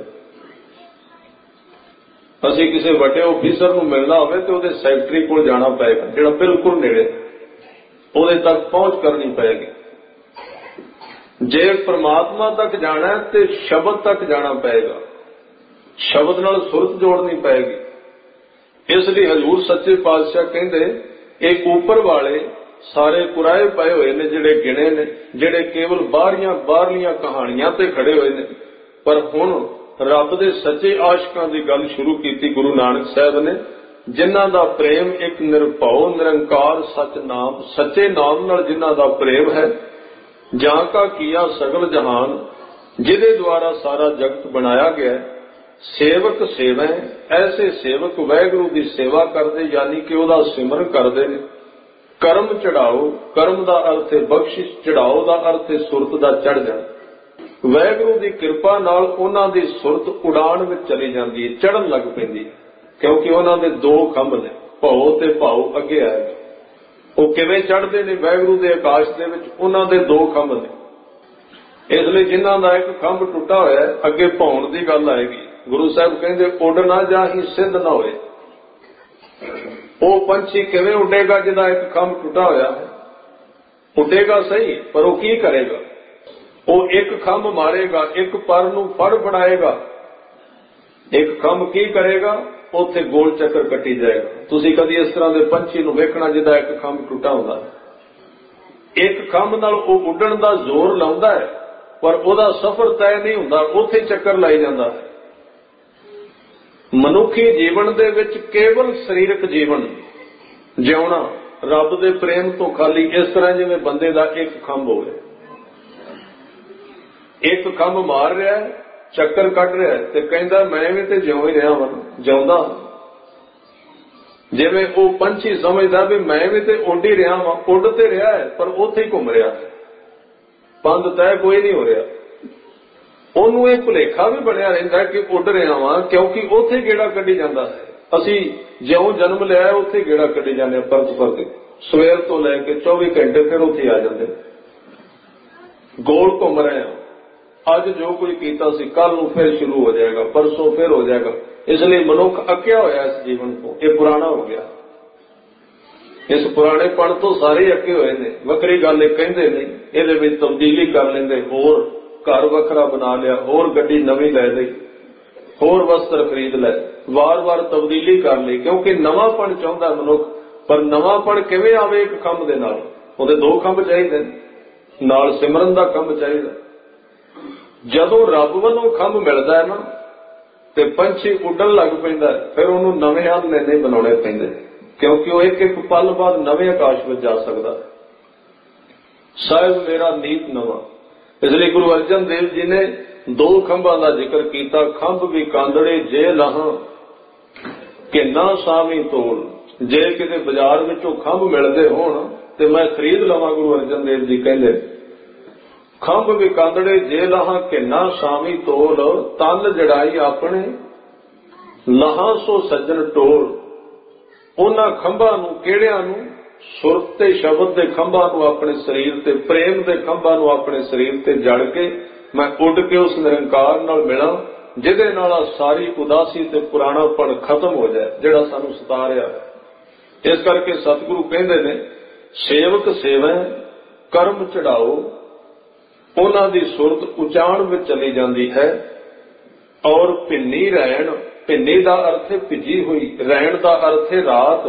असीं किसी वड्डे ऑफिसर नूं मिलना होवे तो उहदे सैकटरी कोल जाना पएगा, जिहड़ा बिल्कुल नेड़े, उहदे तक पहुंच करनी पएगी। जे परमात्मा तक जाना है तो शब्द तक जाना पएगा, शब्द नाल सुरत जोड़नी पएगी। इसलिए हजूर सच्चे पातशाह कहंदे एक ऊपर वाले सारे कुराए पए हुए ने, जिहड़े गिणे ने, जिहड़े केवल बाहरियां बाहरलियां कहानियां ते खड़े हुए ने। पर हुण रब दे सच्चे आशिकां दी गल शुरू कीती गुरु नानक साहब ने, जिन्हां दा प्रेम एक निर्भौ निरंकार सच नाम, सच्चे नाम नाल जिन्हां दा प्रेम है। जां का किया सगल जहान, जिदे द्वारा सारा जगत बनाया गया। सेवक सेवै, ऐसे सेवक वैगुरु की सेवा करते, यानी कि उहदा सिमरन करते ने। कर्म चढ़ाओ, कर्म का अर्थ है बख्शिश, चढ़ाओ का अर्थ है सुरत का चढ़ जाना। वैगुरु की कृपा नाल उन्हां दी सुरत उड़ान में चली जाती है, चढ़न लग पैंदी है, क्योंकि उन्हां दे दो खंभ ने, भाओ ते भाओ अगे आएगा। वो किवें चढ़ते ने वैगुरु के आकाश दे विच, उन्हां दे दो खंभ ने। इसलिए जिन्हां दा एक खंभ टुटा होया है, अगे भाउण दी गल आएगी। गुरु साहब कहंदे उड़ ना जाही सिद्ध ना होए। वो पंछी किवें उड़ेगा जिहदा एक खंभ टुटा होया है? उड़ेगा सही, पर वो की करेगा? वो एक खंभ मारेगा, एक पर नूं फड़ फड़ाएगा। एक खंभ की करेगा? उत्थे गोल चक्कर कटी जाएगा। तुसीं कदी इस तरह के पंछी नूं वेखना जिहदा एक खंभ टुटा हुंदा है। एक खंभ नाल वो उड्डण दा जोर लाउंदा है, पर उहदा सफर तय नहीं हुंदा, उत्थे चक्कर लाई जांदा है। मनुखी जीवन दे विच केवल सरीरक जीवन जिउणा, रब दे प्रेम तो खाली इस तरह जिवें बंदे दा एक खंभ होवे। एक खंभ मार रहा है, चक्कर कट रहा है, तो कहता मैं भी तो जिउं ही रहा वा, जिउंदा। जिवें वो पंछी समझदा भी मैं भी तो उड़ ही रहा वा, उड़ ते रहा है पर उत्थे ही घूम रहा है, पंध तय कोई नहीं हो रहा। ਉਹਨੂੰ ਇਹ ਭੁਲੇਖਾ ਵੀ ਬਣਿਆ ਰਹਿੰਦਾ ਕਿ ਉੱਡ ਰਿਹਾ ਵਾਂ, ਕਿਉਂਕਿ ਉੱਥੇ ਗੇੜਾ ਕੱਢੀ ਜਾਂਦਾ ਹੈ। ਅਸੀਂ ਜਿਉਂ ਜਨਮ ਲਿਆ ਉੱਥੇ ਗੇੜਾ ਕੱਢੀ ਜਾਂਦੇ ਪਰਤ ਪਰਤ, ਸਵੇਰ ਤੋਂ ਲੈ ਕੇ ਚੌਵੀ ਘੰਟੇ ਫਿਰ ਉੱਥੇ ਆ ਜਾਂਦੇ, ਗੋਲ ਘੁੰਮ ਰਹੇ ਹਾਂ। ਅੱਜ ਜੋ ਕੋਈ ਕੀਤਾ ਸੀ ਕੱਲ ਨੂੰ ਫਿਰ ਸ਼ੁਰੂ ਹੋ ਜਾਏਗਾ, ਪਰਸੋਂ ਫਿਰ ਹੋ ਜਾਏਗਾ। ਇਸ ਲਈ ਮਨੁੱਖ ਅੱਕਿਆ ਹੋਇਆ ਇਸ ਜੀਵਨ ਤੋਂ, ਇਹ ਪੁਰਾਣਾ ਹੋ ਗਿਆ। ਇਸ ਪੁਰਾਣੇ ਪਣ ਤੋਂ ਸਾਰੇ ਅੱਕੇ ਹੋਏ ਨੇ। ਵੱਖਰੀ ਗੱਲ ਇਹ ਕਹਿੰਦੇ ਨਹੀਂ, ਇਹਦੇ ਵਿੱਚ ਤਬਦੀਲੀ ਕਰ ਲੈਂਦੇ, ਹੋਰ ਘਰ ਵੱਖਰਾ ਬਣਾ ਲਿਆ, ਹੋਰ ਗੱਡੀ ਨਵੀਂ ਲੈ ਲਈ, ਹੋਰ ਵਸਤਰ ਖਰੀਦ ਲੈ, ਵਾਰ-ਵਾਰ ਤਬਦੀਲੀ ਕਰ ਲਈ, ਕਿਉਂਕਿ ਨਵਾਂਪਣ ਚਾਹੁੰਦਾ ਮਨੁੱਖ। ਪਰ ਨਵਾਂਪਣ ਕਿਵੇਂ ਆਵੇ? ਇੱਕ ਖੰਭ ਦੇ ਨਾਲ, ਉਹਦੇ ਦੋ ਖੰਭ ਚਾਹੀਦੇ ਨੇ, ਨਾਲ ਸਿਮਰਨ ਦਾ ਖੰਭ ਚਾਹੀਦਾ। ਜਦੋਂ ਰੱਬ ਵੱਲੋਂ ਖੰਭ ਮਿਲਦਾ ਹੈ ਨਾ ਤੇ ਪੰਛੀ ਉੱਡਣ ਲੱਗ ਪੈਂਦਾ, ਫਿਰ ਉਹਨੂੰ ਨਵੇਂ ਆਲਣੇ ਬਣਾਉਣੇ ਪੈਂਦੇ, ਕਿਉਂਕਿ ਉਹ ਇੱਕ ਇੱਕ ਪਲ ਬਾਅਦ ਨਵੇਂ ਆਕਾਸ਼ ਵਿੱਚ ਜਾ ਸਕਦਾ। ਸਾਹਿਬ ਮੇਰਾ ਨੀਤ ਨਵਾਂ। ਇਸ ਲਈ ਗੁਰੂ ਅਰਜਨ ਦੇਵ ਜੀ ਨੇ ਦੋ ਖੰਭਾਂ ਦਾ ਜ਼ਿਕਰ ਕੀਤਾ। ਖੰਭ ਵੀ ਕਾਂਦੜੇ ਜੇ ਲਾਹਾਂ ਕਿੰਨਾ ਸਾਵੀਂ ਤੋਲ। ਜੇ ਕਿਤੇ ਬਾਜ਼ਾਰ ਵਿੱਚੋਂ ਖੰਭ ਮਿਲਦੇ ਹੋਣ ਤੇ ਮੈਂ ਖਰੀਦ ਲਵਾਂ, ਗੁਰੂ ਅਰਜਨ ਦੇਵ ਜੀ ਕਹਿੰਦੇ, ਖੰਭ ਵੀ ਕਾਂਦੜੇ ਜੇ ਲਾਹਾਂ ਕਿੰਨਾ ਸਾਵੀਂ ਤੋਲ। ਤਨ ਜੜਾਈ ਆਪਣੇ ਲਾਹਾਂ ਸੋ ਸੱਜਣ ਟੋਲ। ਉਹਨਾਂ ਖੰਭਾਂ ਨੂੰ, ਕਿਹੜਿਆਂ ਨੂੰ? ਸੁਰਤ ਤੇ ਸ਼ਬਦ ਦੇ ਖੰਭਾਂ ਨੂੰ ਆਪਣੇ ਸਰੀਰ ਤੇ, ਪ੍ਰੇਮ ਦੇ ਖੰਭਾਂ ਨੂੰ ਆਪਣੇ ਸਰੀਰ ਤੇ ਜੜ ਕੇ ਮੈਂ ਉੱਡ ਕੇ ਉਸ ਨਿਰੰਕਾਰ ਨਾਲ ਮਿਲਾਂ, ਜਿਹਦੇ ਨਾਲ ਸਾਰੀ ਉਦਾਸੀ ਤੇ ਪੁਰਾਣਾਪਣ ਖਤਮ ਹੋ ਜਾਏ ਜਿਹੜਾ ਸਾਨੂੰ ਸਤਾ ਰਿਹਾ ਹੈ। ਇਸ ਕਰਕੇ ਸਤਿਗੁਰੂ ਕਹਿੰਦੇ ਨੇ, ਸੇਵਕ ਸੇਵੈ ਕਰਮ ਚੜਾਓ। ਉਹਨਾਂ ਦੀ ਸੁਰਤ ਉਚਾਣ ਵਿੱਚ ਚਲੀ ਜਾਂਦੀ ਹੈ। ਔਰ ਭਿੰਨੀ ਰਹਿਣ, ਭਿੰਨੀ ਦਾ ਅਰਥ ਹੈ ਭਿੱਜੀ ਹੋਈ, ਰਹਿਣ ਦਾ ਅਰਥ ਹੈ ਰਾਤ।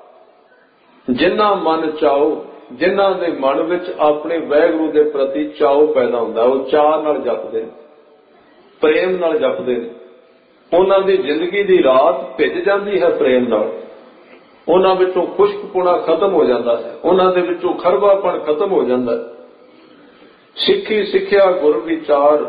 ਜਿਨ੍ਹਾਂ ਮਨ ਚਾਓ, ਜਿਨ੍ਹਾਂ ਦੇ ਮਨ ਵਿੱਚ ਆਪਣੇ ਵਾਹਿਗੁਰੂ ਦੇ ਪ੍ਰਤੀ ਚਾਓ ਪੈਦਾ ਹੁੰਦਾ, ਉਹ ਚਾਅ ਨਾਲ ਜਪਦੇ ਨੇ, ਪ੍ਰੇਮ ਨਾਲ ਜਪਦੇ ਨੇ। ਉਹਨਾਂ ਦੀ ਜ਼ਿੰਦਗੀ ਦੀ ਰਾਤ ਭਿੱਜ ਜਾਂਦੀ ਹੈ ਪ੍ਰੇਮ ਨਾਲ। ਉਹਨਾਂ ਵਿੱਚੋਂ ਖੁਸ਼ਕਪੁਣਾ ਖਤਮ ਹੋ ਜਾਂਦਾ ਹੈ, ਉਹਨਾਂ ਦੇ ਵਿੱਚੋਂ ਖਰਬਾਪਣ ਖਤਮ ਹੋ ਜਾਂਦਾ ਹੈ। ਸਿੱਖੀ ਸਿੱਖਿਆ ਗੁਰ ਵਿਚਾਰ,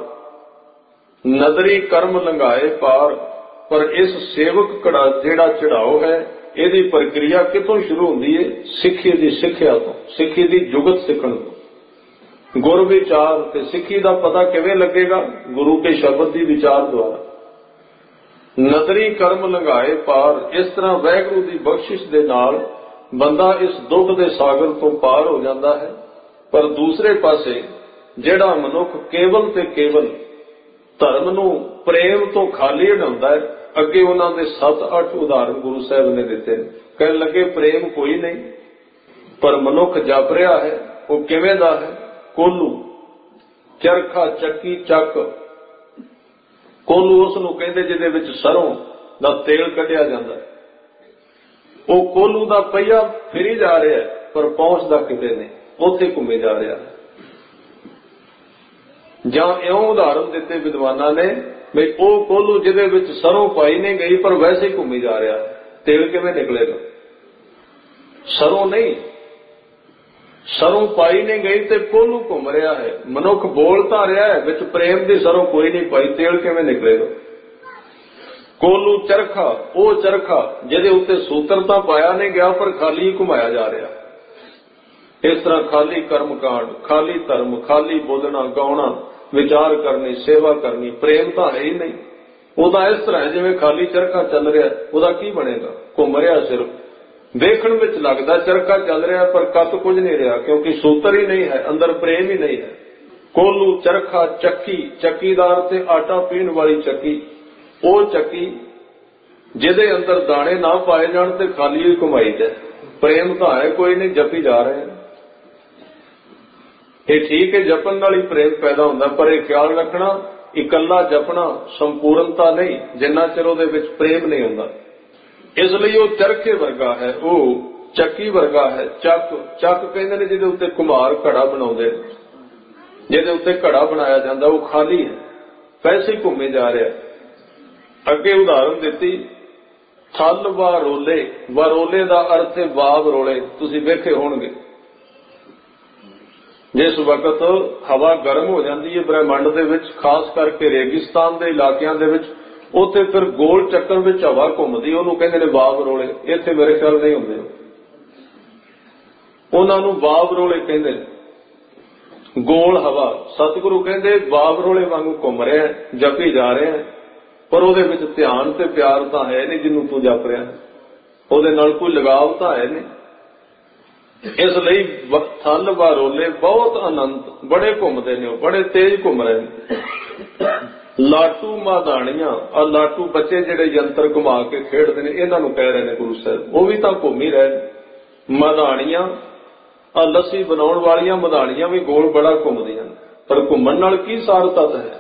ਨਦਰੀ ਕਰਮ ਲੰਘਾਏ ਪਾਰ। ਪਰ ਇਸ ਸੇਵਕ ਕੜਾ ਜਿਹੜਾ ਚੜਾਓ ਹੈ, ਇਹਦੀ ਪ੍ਰਕਿਰਿਆ ਕਿੱਥੋਂ ਸ਼ੁਰੂ ਹੁੰਦੀ ਹੈ? ਸਿੱਖੀ ਦੀ ਸਿੱਖਿਆ ਤੋਂ, ਸਿੱਖੀ ਦੀ ਜੁਗਤ ਸਿੱਖਣ ਤੋਂ। ਗੁਰ ਵਿਚਾਰ ਤੇ ਸਿੱਖੀ ਦਾ ਪਤਾ ਕਿਵੇਂ ਲੱਗੇਗਾ? ਗੁਰੂ ਕੇ ਸ਼ਬਦ ਦੀ ਵਿਚਾਰ ਦੁਆਰਾ। ਨਦਰੀ ਕਰਮ ਲੰਘਾਏ ਪਾਰ। ਇਸ ਤਰ੍ਹਾਂ ਵਾਹਿਗੁਰੂ ਦੀ ਬਖਸ਼ਿਸ਼ ਦੇ ਨਾਲ ਬੰਦਾ ਇਸ ਦੁੱਖ ਦੇ ਸਾਗਰ ਤੋਂ ਪਾਰ ਹੋ ਜਾਂਦਾ ਹੈ। ਪਰ ਦੂਸਰੇ ਪਾਸੇ ਜਿਹੜਾ ਮਨੁੱਖ ਕੇਵਲ ਤੇ ਕੇਵਲ ਧਰਮ ਨੂੰ ਪ੍ਰੇਮ ਤੋਂ ਖਾਲੀ ਹਟਾਉਂਦਾ ਹੈ, ਅੱਗੇ ਉਹਨਾਂ ਦੇ ਸੱਤ ਅੱਠ ਉਦਾਹਰਨ ਗੁਰੂ ਸਾਹਿਬ ਨੇ ਦਿੱਤੇ ਨੇ। ਕਹਿਣ ਲੱਗੇ ਪ੍ਰੇਮ ਕੋਈ ਨਹੀਂ, ਪਰ ਮਨੁੱਖ ਜਪ ਰਿਹਾ ਹੈ, ਉਹ ਕਿਵੇਂ ਦਾ ਹੈ? ਕੋਲੂ, ਚਰਖਾ, ਚੱਕੀ, ਚੱਕ। ਕੋਲੂ ਉਸ ਨੂੰ ਕਹਿੰਦੇ ਜਿਹਦੇ ਵਿੱਚ ਸਰੋਂ ਦਾ ਤੇਲ ਕੱਢਿਆ ਜਾਂਦਾ ਹੈ। ਉਹ ਕੋਲੂ ਦਾ ਪਹੀਆ ਫਿਰੀ ਜਾ ਰਿਹਾ ਪਰ ਪਹੁੰਚਦਾ ਕਿਤੇ ਨਹੀਂ, ਉੱਥੇ ਘੁੰਮੇ ਜਾ ਰਿਹਾ। ਜਾਂ ਇਉਂ ਉਦਾਹਰਨ ਦਿੱਤੇ ਵਿਦਵਾਨਾਂ ਨੇ ਵੀ ਉਹ ਕੋਲੂ ਜਿਹਦੇ ਵਿੱਚ ਸਰੋਂ ਪਾਈ ਨਹੀਂ ਗਈ ਪਰ ਵੈਸੇ ਹੀ ਘੁੰਮੀ ਜਾ ਰਿਹਾ, ਤੇਲ ਕਿਵੇਂ ਨਿਕਲੇਗਾ? ਸਰੋਂ ਨਹੀਂ, ਸਰੋਂ ਪਾਈ ਨਹੀਂ ਗਈ ਤੇ ਕੋਲੂ ਘੁੰਮ ਰਿਹਾ ਹੈ। ਮਨੁੱਖ ਬੋਲ ਤਾਂ ਰਿਹਾ ਹੈ, ਵਿੱਚ ਪ੍ਰੇਮ ਦੀ ਸਰੋਂ ਕੋਈ ਨਹੀਂ ਪਾਈ, ਤੇਲ ਕਿਵੇਂ ਨਿਕਲੇਗਾ? ਕੋਲੂ ਚਰਖਾ, ਉਹ ਚਰਖਾ ਜਿਹਦੇ ਉੱਤੇ ਸੂਤਰ ਤਾਂ ਪਾਇਆ ਨਹੀਂ ਗਿਆ ਪਰ ਖਾਲੀ ਘੁਮਾਇਆ ਜਾ ਰਿਹਾ। ਇਸ ਤਰ੍ਹਾਂ ਖਾਲੀ ਕਰਮਕਾਂਡ, ਖਾਲੀ ਧਰਮ, ਖਾਲੀ ਬੋਲਣਾ, ਗਾਉਣਾ, ਵਿਚਾਰ ਕਰਨੀ, ਸੇਵਾ ਕਰਨੀ, ਪ੍ਰੇਮ ਤਾਂ ਹੈ ਹੀ ਨਹੀਂ। ਉਹਦਾ ਇਸ ਤਰ੍ਹਾਂ ਹੈ ਜਿਵੇਂ ਖਾਲੀ ਚਰਖਾ ਚੱਲ ਰਿਹਾ, ਉਹਦਾ ਕੀ ਬਣੇਗਾ? ਘੁੰਮ ਰਿਹਾ ਸਿਰਫ। ਦੇਖਣ ਵਿੱਚ ਲੱਗਦਾ ਚਰਖਾ ਚੱਲ ਰਿਹਾ ਪਰ ਕੱਤ ਕੁਝ ਨਹੀਂ ਰਿਹਾ, ਕਿਉਂਕਿ ਸੂਤਰ ਹੀ ਨਹੀਂ ਹੈ, ਅੰਦਰ ਪ੍ਰੇਮ ਹੀ ਨਹੀਂ ਹੈ। ਕੋਲੂ, ਚਰਖਾ, ਚੱਕੀ, ਚੱਕੀਦਾਰ ਤੇ ਆਟਾ ਪੀਣ ਵਾਲੀ ਚੱਕੀ, ਉਹ ਚੱਕੀ ਜਿਹਦੇ ਅੰਦਰ ਦਾਣੇ ਨਾ ਪਾਏ ਜਾਣ ਤੇ ਖਾਲੀ ਹੀ ਘੁਮਾਈ ਜਾਏ। ਪ੍ਰੇਮ ਤਾਂ ਹੈ ਕੋਈ ਨਹੀਂ, ਜਪੀ ਜਾ ਰਹੇ। ਇਹ ਠੀਕ ਹੈ, ਜਪਣ ਨਾਲ ਹੀ ਪ੍ਰੇਮ ਪੈਦਾ ਹੁੰਦਾ, ਪਰ ਇਹ ਖਿਆਲ ਰੱਖਣਾ ਇਕੱਲਾ ਜਪਣਾ ਸੰਪੂਰਨਤਾ ਨਹੀਂ, ਜਿੰਨਾ ਚਿਰ ਉਹਦੇ ਵਿੱਚ ਪ੍ਰੇਮ ਨਹੀਂ ਹੁੰਦਾ। ਇਸ ਲਈ ਉਹ ਚਰਖੇ ਵਰਗਾ ਹੈ, ਉਹ ਚੱਕੀ ਵਰਗਾ ਹੈ। ਚੱਕ, ਚੱਕ ਕਹਿੰਦੇ ਨੇ ਜਿਹਦੇ ਉੱਤੇ ਕੁਮਾਰ ਘੜਾ ਬਣਾਉਂਦੇ, ਜਿਹਦੇ ਉੱਤੇ ਘੜਾ ਬਣਾਇਆ ਜਾਂਦਾ, ਉਹ ਖਾਲੀ ਹੈ, ਪੈਸੇ ਘੁੰਮੇ ਜਾ ਰਿਹਾ। ਅੱਗੇ ਉਦਾਹਰਨ ਦਿੱਤੀ, ਥਲ ਵਾ ਰੋਲੇ। ਵਰੋਲੇ ਦਾ ਅਰਥ ਹੈ ਵਾਵ ਰੋਲੇ। ਤੁਸੀਂ ਵੇਖੇ ਹੋਣਗੇ ਜਿਸ ਵਕਤ ਹਵਾ ਗਰਮ ਹੋ ਜਾਂਦੀ ਹੈ ਬ੍ਰਹਿਮੰਡ ਦੇ ਵਿੱਚ, ਖਾਸ ਕਰਕੇ ਰੇਗਿਸਤਾਨ ਦੇ ਇਲਾਕਿਆਂ ਦੇ ਵਿੱਚ, ਉੱਥੇ ਫਿਰ ਗੋਲ ਚੱਕਰ ਵਿੱਚ ਹਵਾ ਘੁੰਮਦੀ, ਉਹਨੂੰ ਕਹਿੰਦੇ ਨੇ ਵਾਵ ਰੋਲੇ। ਇੱਥੇ ਮੇਰੇ ਖਿਆਲ ਨਹੀਂ ਹੁੰਦੇ, ਉਹਨਾਂ ਨੂੰ ਵਾਵ ਰੋਲੇ ਕਹਿੰਦੇ ਨੇ। गोल हवा सतगुरु कहते बाबरोले वांगू घूम रहा है, जपी जा रहा है, पर ਉਹਦੇ ਵਿੱਚ ध्यान ते प्यार तो है नहीं जिन्हों तू जप रहा है, ਉਹਦੇ ਨਾਲ कोई लगाव तो है नहीं। इसलिए थल वारोले बहुत अनंत बड़े घूमते ने, बड़े तेज घूम रहे हैं। लाटू मादानियां आ लाटू बच्चे जेडे यंत्र घुमा के खेडते ने, इन्हां नूं कह रहे ने गुरु साहब, वो भी तो घूम ही रहे। मदानियां आ लस्सी बनाउण वालियां मदानियां भी गोल बड़ा घूमदियां, पर घूमण नाल की सारतत है।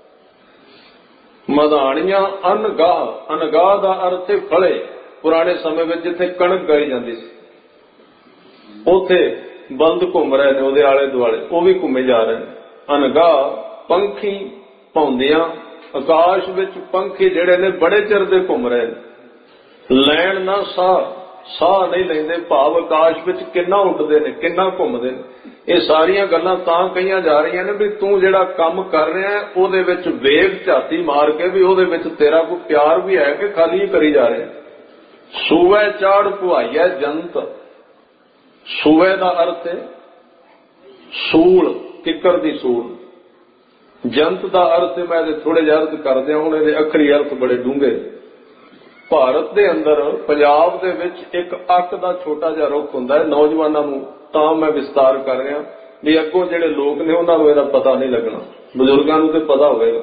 मदानियां अनगाह, अनगाह दा अर्थ है फले। पुराने समय में जिथे कणक गाई जाती सी उथे बंद घूम रहे ने, ਉਹਦੇ आले दुआले वो भी घूमे जा रहे हैं। अनगाह पंखी पाउंदियां आकाश विच पंखी जेड़े ने बड़े चिर दे घूम रहे ने, लैण ना साह, साह नहीं लेंदे, भाव आकाश विच किन्ना उड़दे ने, किन्ना घूमदे ने। ये सारियां गल्लां तां कहीआं जा रहीआं ने भी तू जिहड़ा काम कर रहा है ਉਹਦੇ ਵਿੱਚ वेग झाती मार के भी ਉਹਦੇ ਵਿੱਚ तेरा कोई प्यार भी है कि खाली ही करी जा रहे हैं। सूवे चाड़ पुआइया जंत, सूवे का अर्थ है सूल, किकर दी सूल। जंत का अर्थ है, मैं थोड़े जिहा अर्थ कर दिया, हुण इहदे अखरी अर्थ बड़े डूंघे। भारत दे अंदर पंजाब दे विच एक अक दा छोटा जिहा रुख हुंदा है। नौजवानों नूं तां मैं विस्तार कर रहा भी अगों जिहड़े लोग ने उन्हां नूं इहदा पता नहीं लगना, बजुर्गां नूं ते पता होवेगा।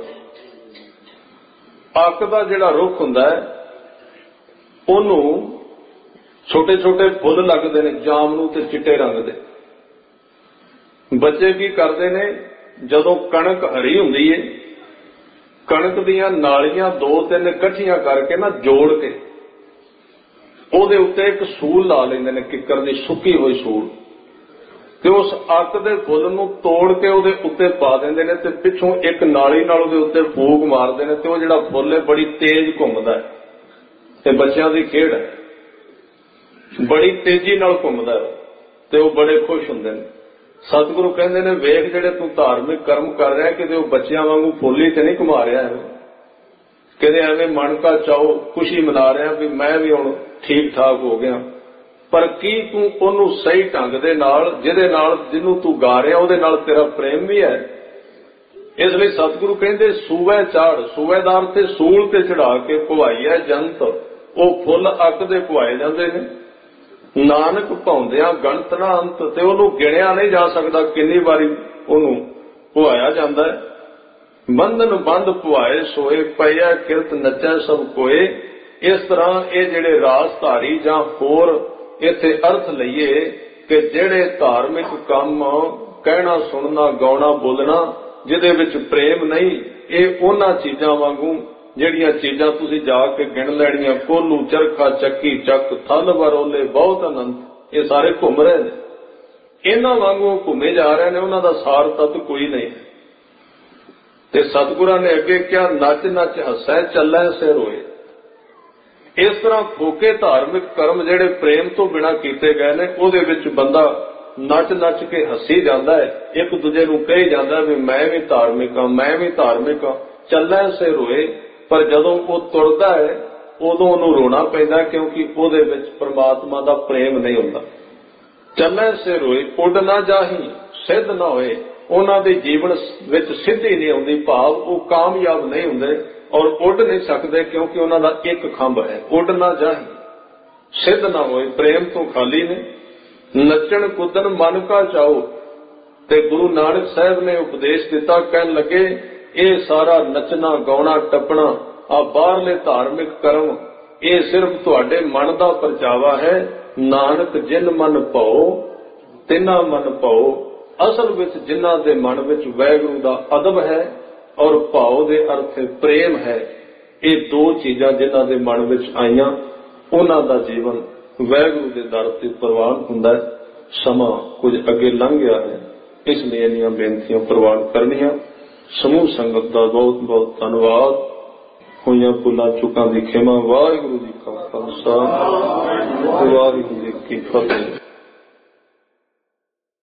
अक दा जिहड़ा रुख हुंदा है ਉਹਨੂੰ छोटे छोटे फुल लगते हैं, जामनू ते चिट्टे रंग दे। बच्चे की करते ने, जदों कणक हरी हुंदी है, कणक दियां नालियां दो तीन इकट्ठियां करके ना जोड़ के ਉਹਦੇ उत्ते एक सूल ला लेंदे ने, किकर दी सुक्की हुई सूल, ते उस अक दे फुल नूं तोड़ के ਉਹਦੇ उत्ते पा देंदे ने ते पिछों एक नाली नाल ਉਹਦੇ उत्ते फूक मारदे ने ते ਉਹ ਜਿਹੜਾ फुल है बड़ी तेज घुमदा है। ते बच्चों की खेड है, बड़ी तेजी नाल घुमदा है ते वो बड़े खुश हुंदे ने। सतगुरु कहंदे ने वेख जिहड़े तू धार्मिक कर्म कर रहा है, किते बच्चों वांगू फुल्ली ते नहीं घुमा रहा है, किते एवें मन का चाओ खुशी मना रहा भी मैं भी हुण ठीक ठाक हो गया, पर की तू ओनू सही ढंग दे नाल जिहदे नाल जिन्नू तू गा रहा ਉਹਦੇ नाल तेरा प्रेम भी है। इसलिए सतगुरु कहंदे सूवे चाड़, सूवेदार ते सूल ते चढ़ा के पुआइया जंत, वो फुल अक दे पुआए जाते हैं। नानक पाउंदियां गणत ना अंत, ते ओनू गिणिया नहीं जा सकता किन्नी बारी ओनू पुआया जाता है। बंधन बंद पुआए सोए, पया किरत नचै सब कोए। इस तरह ये जिहड़े राजधारी जां होर इत्थे अर्थ लईए कि जिहड़े धार्मिक काम कहना सुनना गाउणा बोलना जिहदे विच प्रेम नहीं, ये उन्हां चीजां वांगू ਜਿਹੜੀਆਂ चीजां तुसीं जाके गिण लैणियां, कोलू चरखा चक्की चक थल वरोले बहुत अनंत, ये सारे घूम रहे हैं। इन्हां वांगू घूमे जा रहे हैं, उन्हां दा सार तत्त कोई नहीं। ते सतगुरां ने अगे क्या नच नच हसै चलै से रोए। इस तरह फोके धार्मिक कर्म जिहड़े प्रेम तो बिना कीते गए ने, ਉਹਦੇ ਵਿੱਚ ਬੰਦਾ नच नच के हसी जाता है, एक दूजे नूं कही जाता है भी मैं भी धार्मिक हाँ, मैं भी धार्मिक हाँ। चलै से रोए, पर जदों वो तुरदा है उदों उहनूं रोना पैंदा, क्योंकि ਉਹਦੇ ਵਿੱਚ परमात्मा दा प्रेम नहीं हुंदा। चलै से रोए उड ना जाही सिद्ध ना होए, उन्हां दे जीवन विच सिद्धि नहीं आउंदी, भाव वो कामयाब नहीं हुंदे और उड नहीं सकते, क्योंकि उन्हां दा एक खंभ है। उड ना जाही सिद्ध ना होए, प्रेम तो खाली ने। नचण कुदन मन का चाओ, ते गुरु नानक साहब ने उपदेश दिता, कहन लगे ये सारा नचना गाउणा टपना आ बाहरले धार्मिक कर्म ये सिर्फ तुहाडे मन का परचावा है। नानक जिन मन पाओ तिना मन पाओ, असल विच जिन्हां दे मन विच वैगुरू दा अदब है और भाव दे अर्थ प्रेम है, ये दो चीजां जिन्हां दे मन विच आईयां उन्हां दा जीवन वैगुरू दे दर ते प्रवान हुंदा है। समा कुछ अगे लंघ गया है, इसलिए इन्नियां बेनतियां प्रवान करनियां। समूह संगत का बहुत बहुत धन्यवाद। होइयां भुलां चुकां दी खेमा। वाहिगुरू जी का खालसा, वाहिगुरू जी की फतेह।